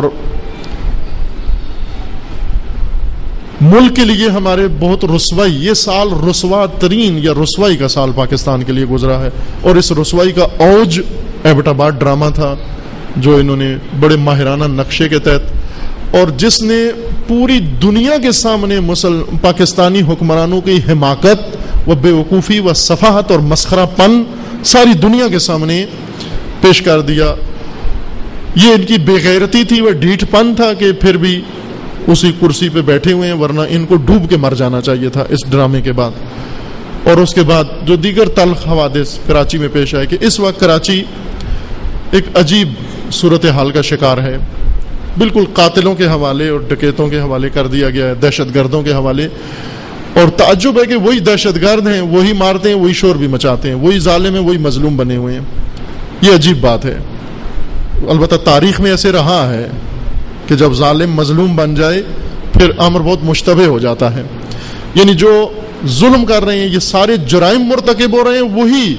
ملک کے لیے ہمارے بہت رسوائی, یہ سال رسوا ترین یا رسوائی کا سال پاکستان کے لیے گزرا ہے. اور اس رسوائی کا اوج ایبٹ آباد ڈرامہ تھا جو انہوں نے بڑے ماہرانہ نقشے کے تحت, اور جس نے پوری دنیا کے سامنے مسل پاکستانی حکمرانوں کی حماقت و بیوقوفی و صفاحت اور مسخرہ پن ساری دنیا کے سامنے پیش کر دیا. یہ ان کی بے غیرتی تھی, وہ ڈھیٹ پن تھا کہ پھر بھی اسی کرسی پہ بیٹھے ہوئے ہیں, ورنہ ان کو ڈوب کے مر جانا چاہیے تھا اس ڈرامے کے بعد. اور اس کے بعد جو دیگر تلخ حوادث کراچی میں پیش آئے کہ اس وقت کراچی ایک عجیب صورتحال کا شکار ہے. بالکل قاتلوں کے حوالے اور ڈکیتوں کے حوالے کر دیا گیا ہے, دہشت گردوں کے حوالے. اور تعجب ہے کہ وہی دہشت گرد ہیں, وہی مارتے ہیں, وہی شور بھی مچاتے ہیں, وہی ظالم ہیں, وہی مظلوم بنے ہوئے ہیں. یہ عجیب بات ہے. البتہ تاریخ میں ایسے رہا ہے کہ جب ظالم مظلوم بن جائے پھر امر بہت مشتبہ ہو جاتا ہے. یعنی جو ظلم کر رہے ہیں, یہ سارے جرائم مرتکب ہو رہے ہیں, وہی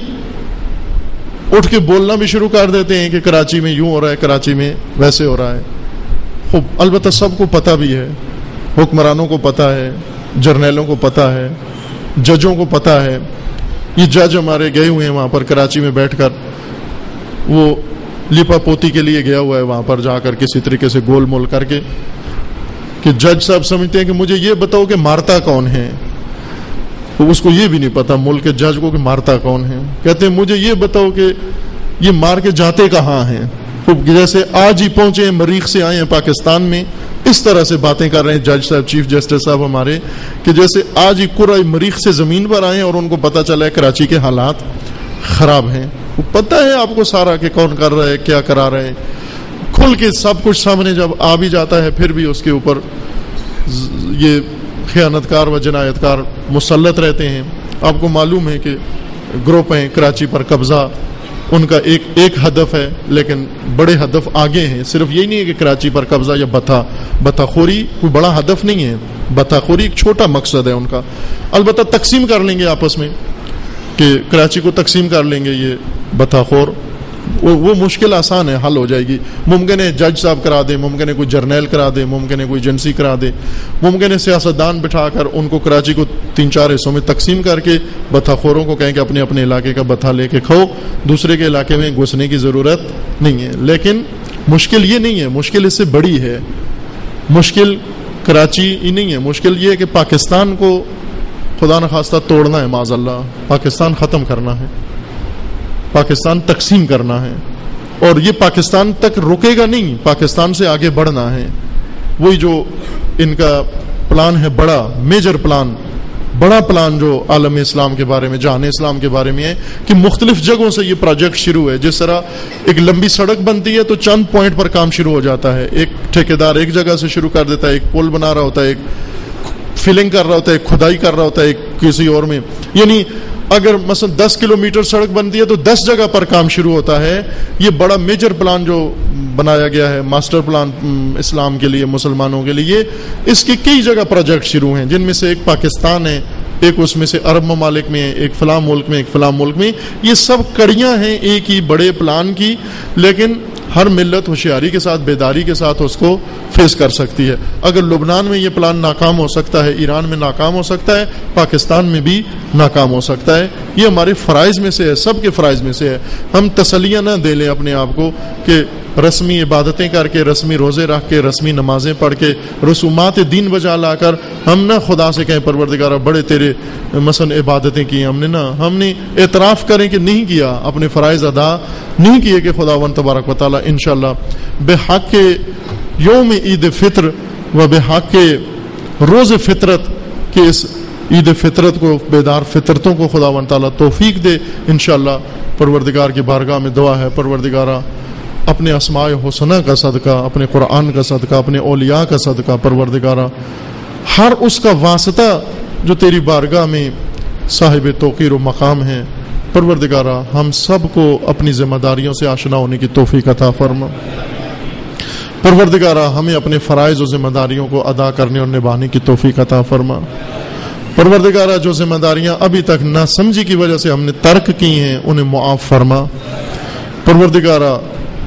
اٹھ کے بولنا بھی شروع کر دیتے ہیں کہ کراچی میں یوں ہو رہا ہے, کراچی میں ویسے ہو رہا ہے. خوب البتہ سب کو پتہ بھی ہے, حکمرانوں کو پتہ ہے, جرنیلوں کو پتہ ہے, ججوں کو پتہ ہے. یہ جج ہمارے گئے ہوئے ہیں وہاں پر کراچی میں بیٹھ کر, وہ لیپا پوتی کے لیے گیا ہوا ہے وہاں پر جا کر کسی طریقے سے گول مول کر کے کہ جج صاحب سمجھتے ہیں کہ مجھے یہ بتاؤ کہ مارتا کون ہے. تو اس کو یہ بھی نہیں پتا ملک کے جج کو کہ مارتا کون ہے. کہتے ہیں مجھے یہ بتاؤ کہ یہ مار کے جاتے کہاں ہیں. جیسے آج ہی پہنچے ہیں, مریخ سے آئے ہیں پاکستان میں, اس طرح سے باتیں کر رہے ہیں جج صاحب, چیف جسٹس صاحب ہمارے, کہ جیسے آج ہی کرۂ مریخ سے زمین پر آئے ہیں اور ان کو پتہ چلا ہے کراچی کے حالات خراب ہیں. وہ پتہ ہے آپ کو سارا کہ کون کر رہا ہے, کیا کرا رہے ہیں, کھل کے سب کچھ سامنے جب آ بھی جاتا ہے پھر بھی اس کے اوپر یہ خیانت کار و جنایت کار مسلط رہتے ہیں. آپ کو معلوم ہے کہ گروپ ہیں کراچی پر قبضہ, ان کا ایک ایک ہدف ہے, لیکن بڑے ہدف آگے ہیں. صرف یہی نہیں ہے کہ کراچی پر قبضہ یا بتا بتا خوری کوئی بڑا ہدف نہیں ہے, بتا خوری ایک چھوٹا مقصد ہے ان کا. البتہ تقسیم کر لیں گے آپس میں کہ کراچی کو تقسیم کر لیں گے, یہ بتا خور وہ وہ مشکل آسان ہے، حل ہو جائے گی. ممکن ہے جج صاحب کرا دے، ممکن ہے کوئی جرنیل کرا دے، ممکن ہے کوئی ایجنسی کرا دے، ممکن ہے سیاستدان بٹھا کر ان کو کراچی کو تین چار حصوں میں تقسیم کر کے بتھا خوروں کو کہیں کہ اپنے اپنے علاقے کا بتھا لے کے کھاؤ، دوسرے کے علاقے میں گھسنے کی ضرورت نہیں ہے. لیکن مشکل یہ نہیں ہے، مشکل اس سے بڑی ہے. مشکل کراچی ہی نہیں ہے، مشکل یہ ہے کہ پاکستان کو خدا نخواستہ توڑنا ہے، معاذ اللہ پاکستان ختم کرنا ہے، پاکستان تقسیم کرنا ہے. اور یہ پاکستان تک رکے گا نہیں، پاکستان سے آگے بڑھنا ہے. وہی جو ان کا پلان ہے، بڑا میجر پلان، بڑا پلان جو عالم اسلام کے بارے میں، جہان اسلام کے بارے میں ہے کہ مختلف جگہوں سے یہ پروجیکٹ شروع ہے. جس طرح ایک لمبی سڑک بنتی ہے تو چند پوائنٹ پر کام شروع ہو جاتا ہے. ایک ٹھیکیدار ایک جگہ سے شروع کر دیتا ہے، ایک پل بنا رہا ہوتا ہے، ایک فلنگ کر رہا ہوتا ہے، ایک کھدائی کر رہا ہوتا ہے، ایک کسی اور میں. یعنی اگر مثلا دس کلومیٹر سڑک بنتی ہے تو دس جگہ پر کام شروع ہوتا ہے. یہ بڑا میجر پلان جو بنایا گیا ہے، ماسٹر پلان اسلام کے لیے، مسلمانوں کے لیے، اس کے کئی جگہ پروجیکٹ شروع ہیں، جن میں سے ایک پاکستان ہے، ایک اس میں سے عرب ممالک میں، ایک فلاں ملک میں، ایک فلاں ملک میں. یہ سب کڑیاں ہیں ایک ہی بڑے پلان کی، لیکن ہر ملت ہوشیاری کے ساتھ، بیداری کے ساتھ اس کو فیس کر سکتی ہے. اگر لبنان میں یہ پلان ناکام ہو سکتا ہے، ایران میں ناکام ہو سکتا ہے، پاکستان میں بھی ناکام ہو سکتا ہے. یہ ہمارے فرائض میں سے ہے، سب کے فرائض میں سے ہے. ہم تسلیاں نہ دے لیں اپنے آپ کو کہ رسمی عبادتیں کر کے، رسمی روزے رکھ کے، رسمی نمازیں پڑھ کے، رسومات دین بجا لا کر ہم نہ خدا سے کہیں پروردگارہ بڑے تیرے مثلا عبادتیں کی ہم نے، نہ ہم نے اعتراف کریں کہ نہیں کیا، اپنے فرائض ادا نہیں کیے کہ خداوند تبارک و تعالیٰ انشاءاللہ بحق کے یوم عید فطر و بحق کے روز فطرت کے اس عید فطرت کو، بیدار فطرتوں کو خداوند تعالیٰ توفیق دے انشاءاللہ. پروردگار کی بارگاہ میں دعا ہے، پروردگارہ اپنے اسماء حسنہ کا صدقہ، اپنے قرآن کا صدقہ، اپنے اولیاء کا صدقہ، پروردگارہ ہر اس کا واسطہ جو تیری بارگاہ میں صاحب توقیر و مقام ہے، پروردگارہ ہم سب کو اپنی ذمہ داریوں سے آشنا ہونے کی توفیق عطا فرما. پروردگارہ ہمیں اپنے فرائض و ذمہ داریوں کو ادا کرنے اور نبھانے کی توفیق عطا فرما. پروردگارہ جو ذمہ داریاں ابھی تک نہ سمجھی کی وجہ سے ہم نے ترک کی ہیں انہیں معاف فرما. پروردگارہ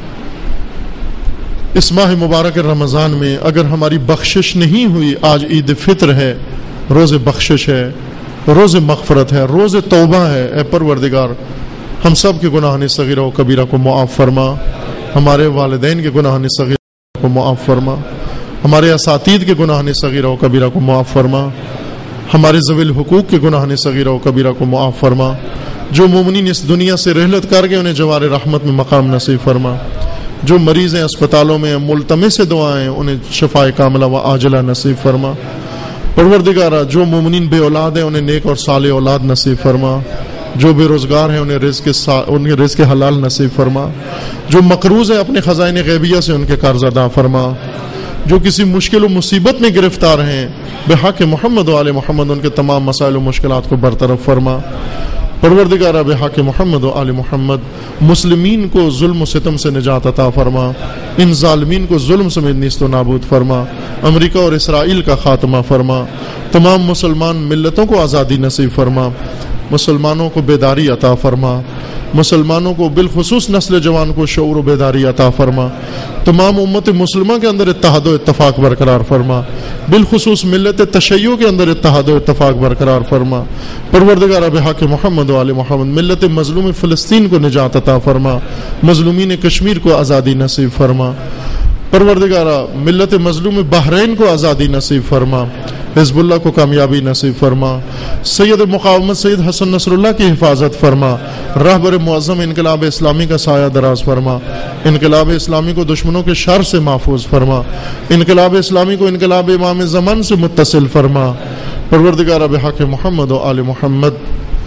اس ماہ مبارک رمضان میں اگر ہماری بخشش نہیں ہوئی، آج عید فطر ہے، روز بخشش ہے، روز مغفرت ہے، روز توبہ ہے، اے پروردگار ہم سب کے گناہان صغیرہ و کبیرہ کو معاف فرما. ہمارے والدین کے گناہان صغیرہ کو معاف فرما، ہمارے اساتید کے گناہان صغیرہ و کبیرہ کو معاف فرما، ہمارے ذوی الحقوق کے گناہان صغیرہ و کبیرہ کو معاف فرما. جو مومنین اس دنیا سے رحلت کر گئے انہیں جوار رحمت میں مقام نصیب فرما. جو مریض ہیں اسپتالوں میں ملتمس دعائیں انہیں شفاء کاملہ و عاجلہ نصیب فرما. پروردگارہ جو مومنین بے اولاد ہیں انہیں نیک اور صالح اولاد نصیب فرما. جو بے روزگار ہیں انہیں رزق سا... انہیں رزق حلال نصیب فرما. جو مقروض ہیں اپنے خزائن غیبیہ سے ان کے قرض ادا فرما. جو کسی مشکل و مصیبت میں گرفتار ہیں بحق محمد و آل محمد ان کے تمام مسائل و مشکلات کو برطرف فرما. پروردگارہ بحق محمد و آل محمد مسلمین کو ظلم و ستم سے نجات عطا فرما. ان ظالمین کو ظلم سمیت نیست و نابود فرما. امریکہ اور اسرائیل کا خاتمہ فرما. تمام مسلمان ملتوں کو آزادی نصیب فرما. مسلمانوں کو بیداری عطا فرما. مسلمانوں کو بالخصوص نسل جوان کو شعور و بیداری عطا فرما. تمام امت مسلمہ کے اندر اتحاد و اتفاق برقرار فرما. بالخصوص ملت تشیع کے اندر اتحاد و اتفاق برقرار فرما. پروردگارہ بحق محمد و آل محمد ملت مظلوم فلسطین کو نجات عطا فرما. مظلومین کشمیر کو آزادی نصیب فرما. پروردگارہ ملت مظلوم بحرین کو آزادی نصیب فرما. حزب اللہ کو کامیابی نصیب فرما. سید مقاومت سید حسن نصر اللہ کی حفاظت فرما. رہبر معظم انقلاب اسلامی کا سایہ دراز فرما. انقلاب اسلامی کو دشمنوں کے شر سے محفوظ فرما. انقلاب اسلامی کو انقلاب امام زمان سے متصل فرما. پروردگارہ بحق محمد و آل محمد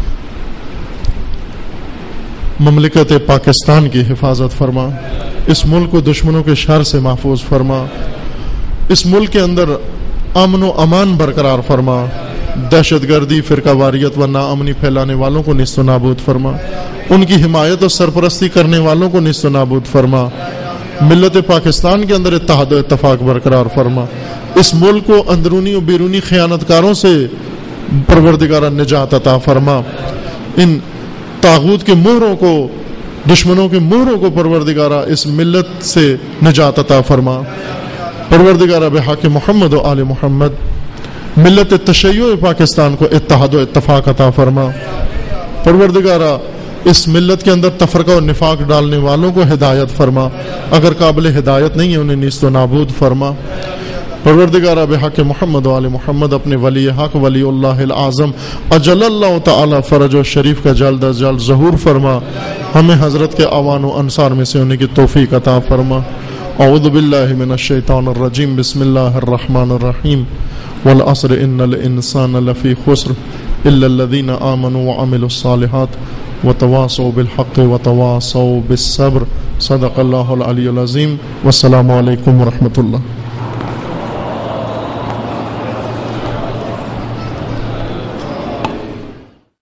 مملکت پاکستان کی حفاظت فرما. اس ملک کو دشمنوں کے شر سے محفوظ فرما. اس ملک کے اندر امن و امان برقرار فرما. دہشت گردی، فرقہ واریت و ناامنی پھیلانے والوں کو نیست و نابود فرما. ان کی حمایت اور سرپرستی کرنے والوں کو نیست و نابود فرما. ملت پاکستان کے اندر اتحاد و اتفاق برقرار فرما. اس ملک کو اندرونی و بیرونی خیانت کاروں سے پروردگارہ نجات عطا فرما. ان طاغوت کے مہروں کو دشمنوں کے مہروں کو پروردگارہ اس ملت سے نجات عطا فرما۔ پروردگارہ بحق محمد و آل محمد ملت تشیع پاکستان کو اتحاد و اتفاق عطا فرما۔ پروردگارہ اس ملت کے اندر تفرقہ و نفاق ڈالنے والوں کو ہدایت فرما، اگر قابل ہدایت نہیں ہے انہیں نیست و نابود فرما۔ پروردگارہ بحق محمد و آل محمد اپنے ولی حق ولی اللہ العظم اجل اللہ تعالی فرج و شریف کا جلد از جلد ظہور فرما، ہمیں حضرت کے اعوان و انصار میں سے ہونے کی توفیق عطا فرما۔ اعوذ باللہ من الشیطان الرجیم، بسم اللہ الرحمن الرحیم، والعصر ان الانسان لفی خسر الا الذین آمنوا وعملوا الصالحات وتواصوا بالحق وتواصوا بالصبر۔ صدق اللہ العلی العظیم، والسلام علیکم ورحمۃ اللہ۔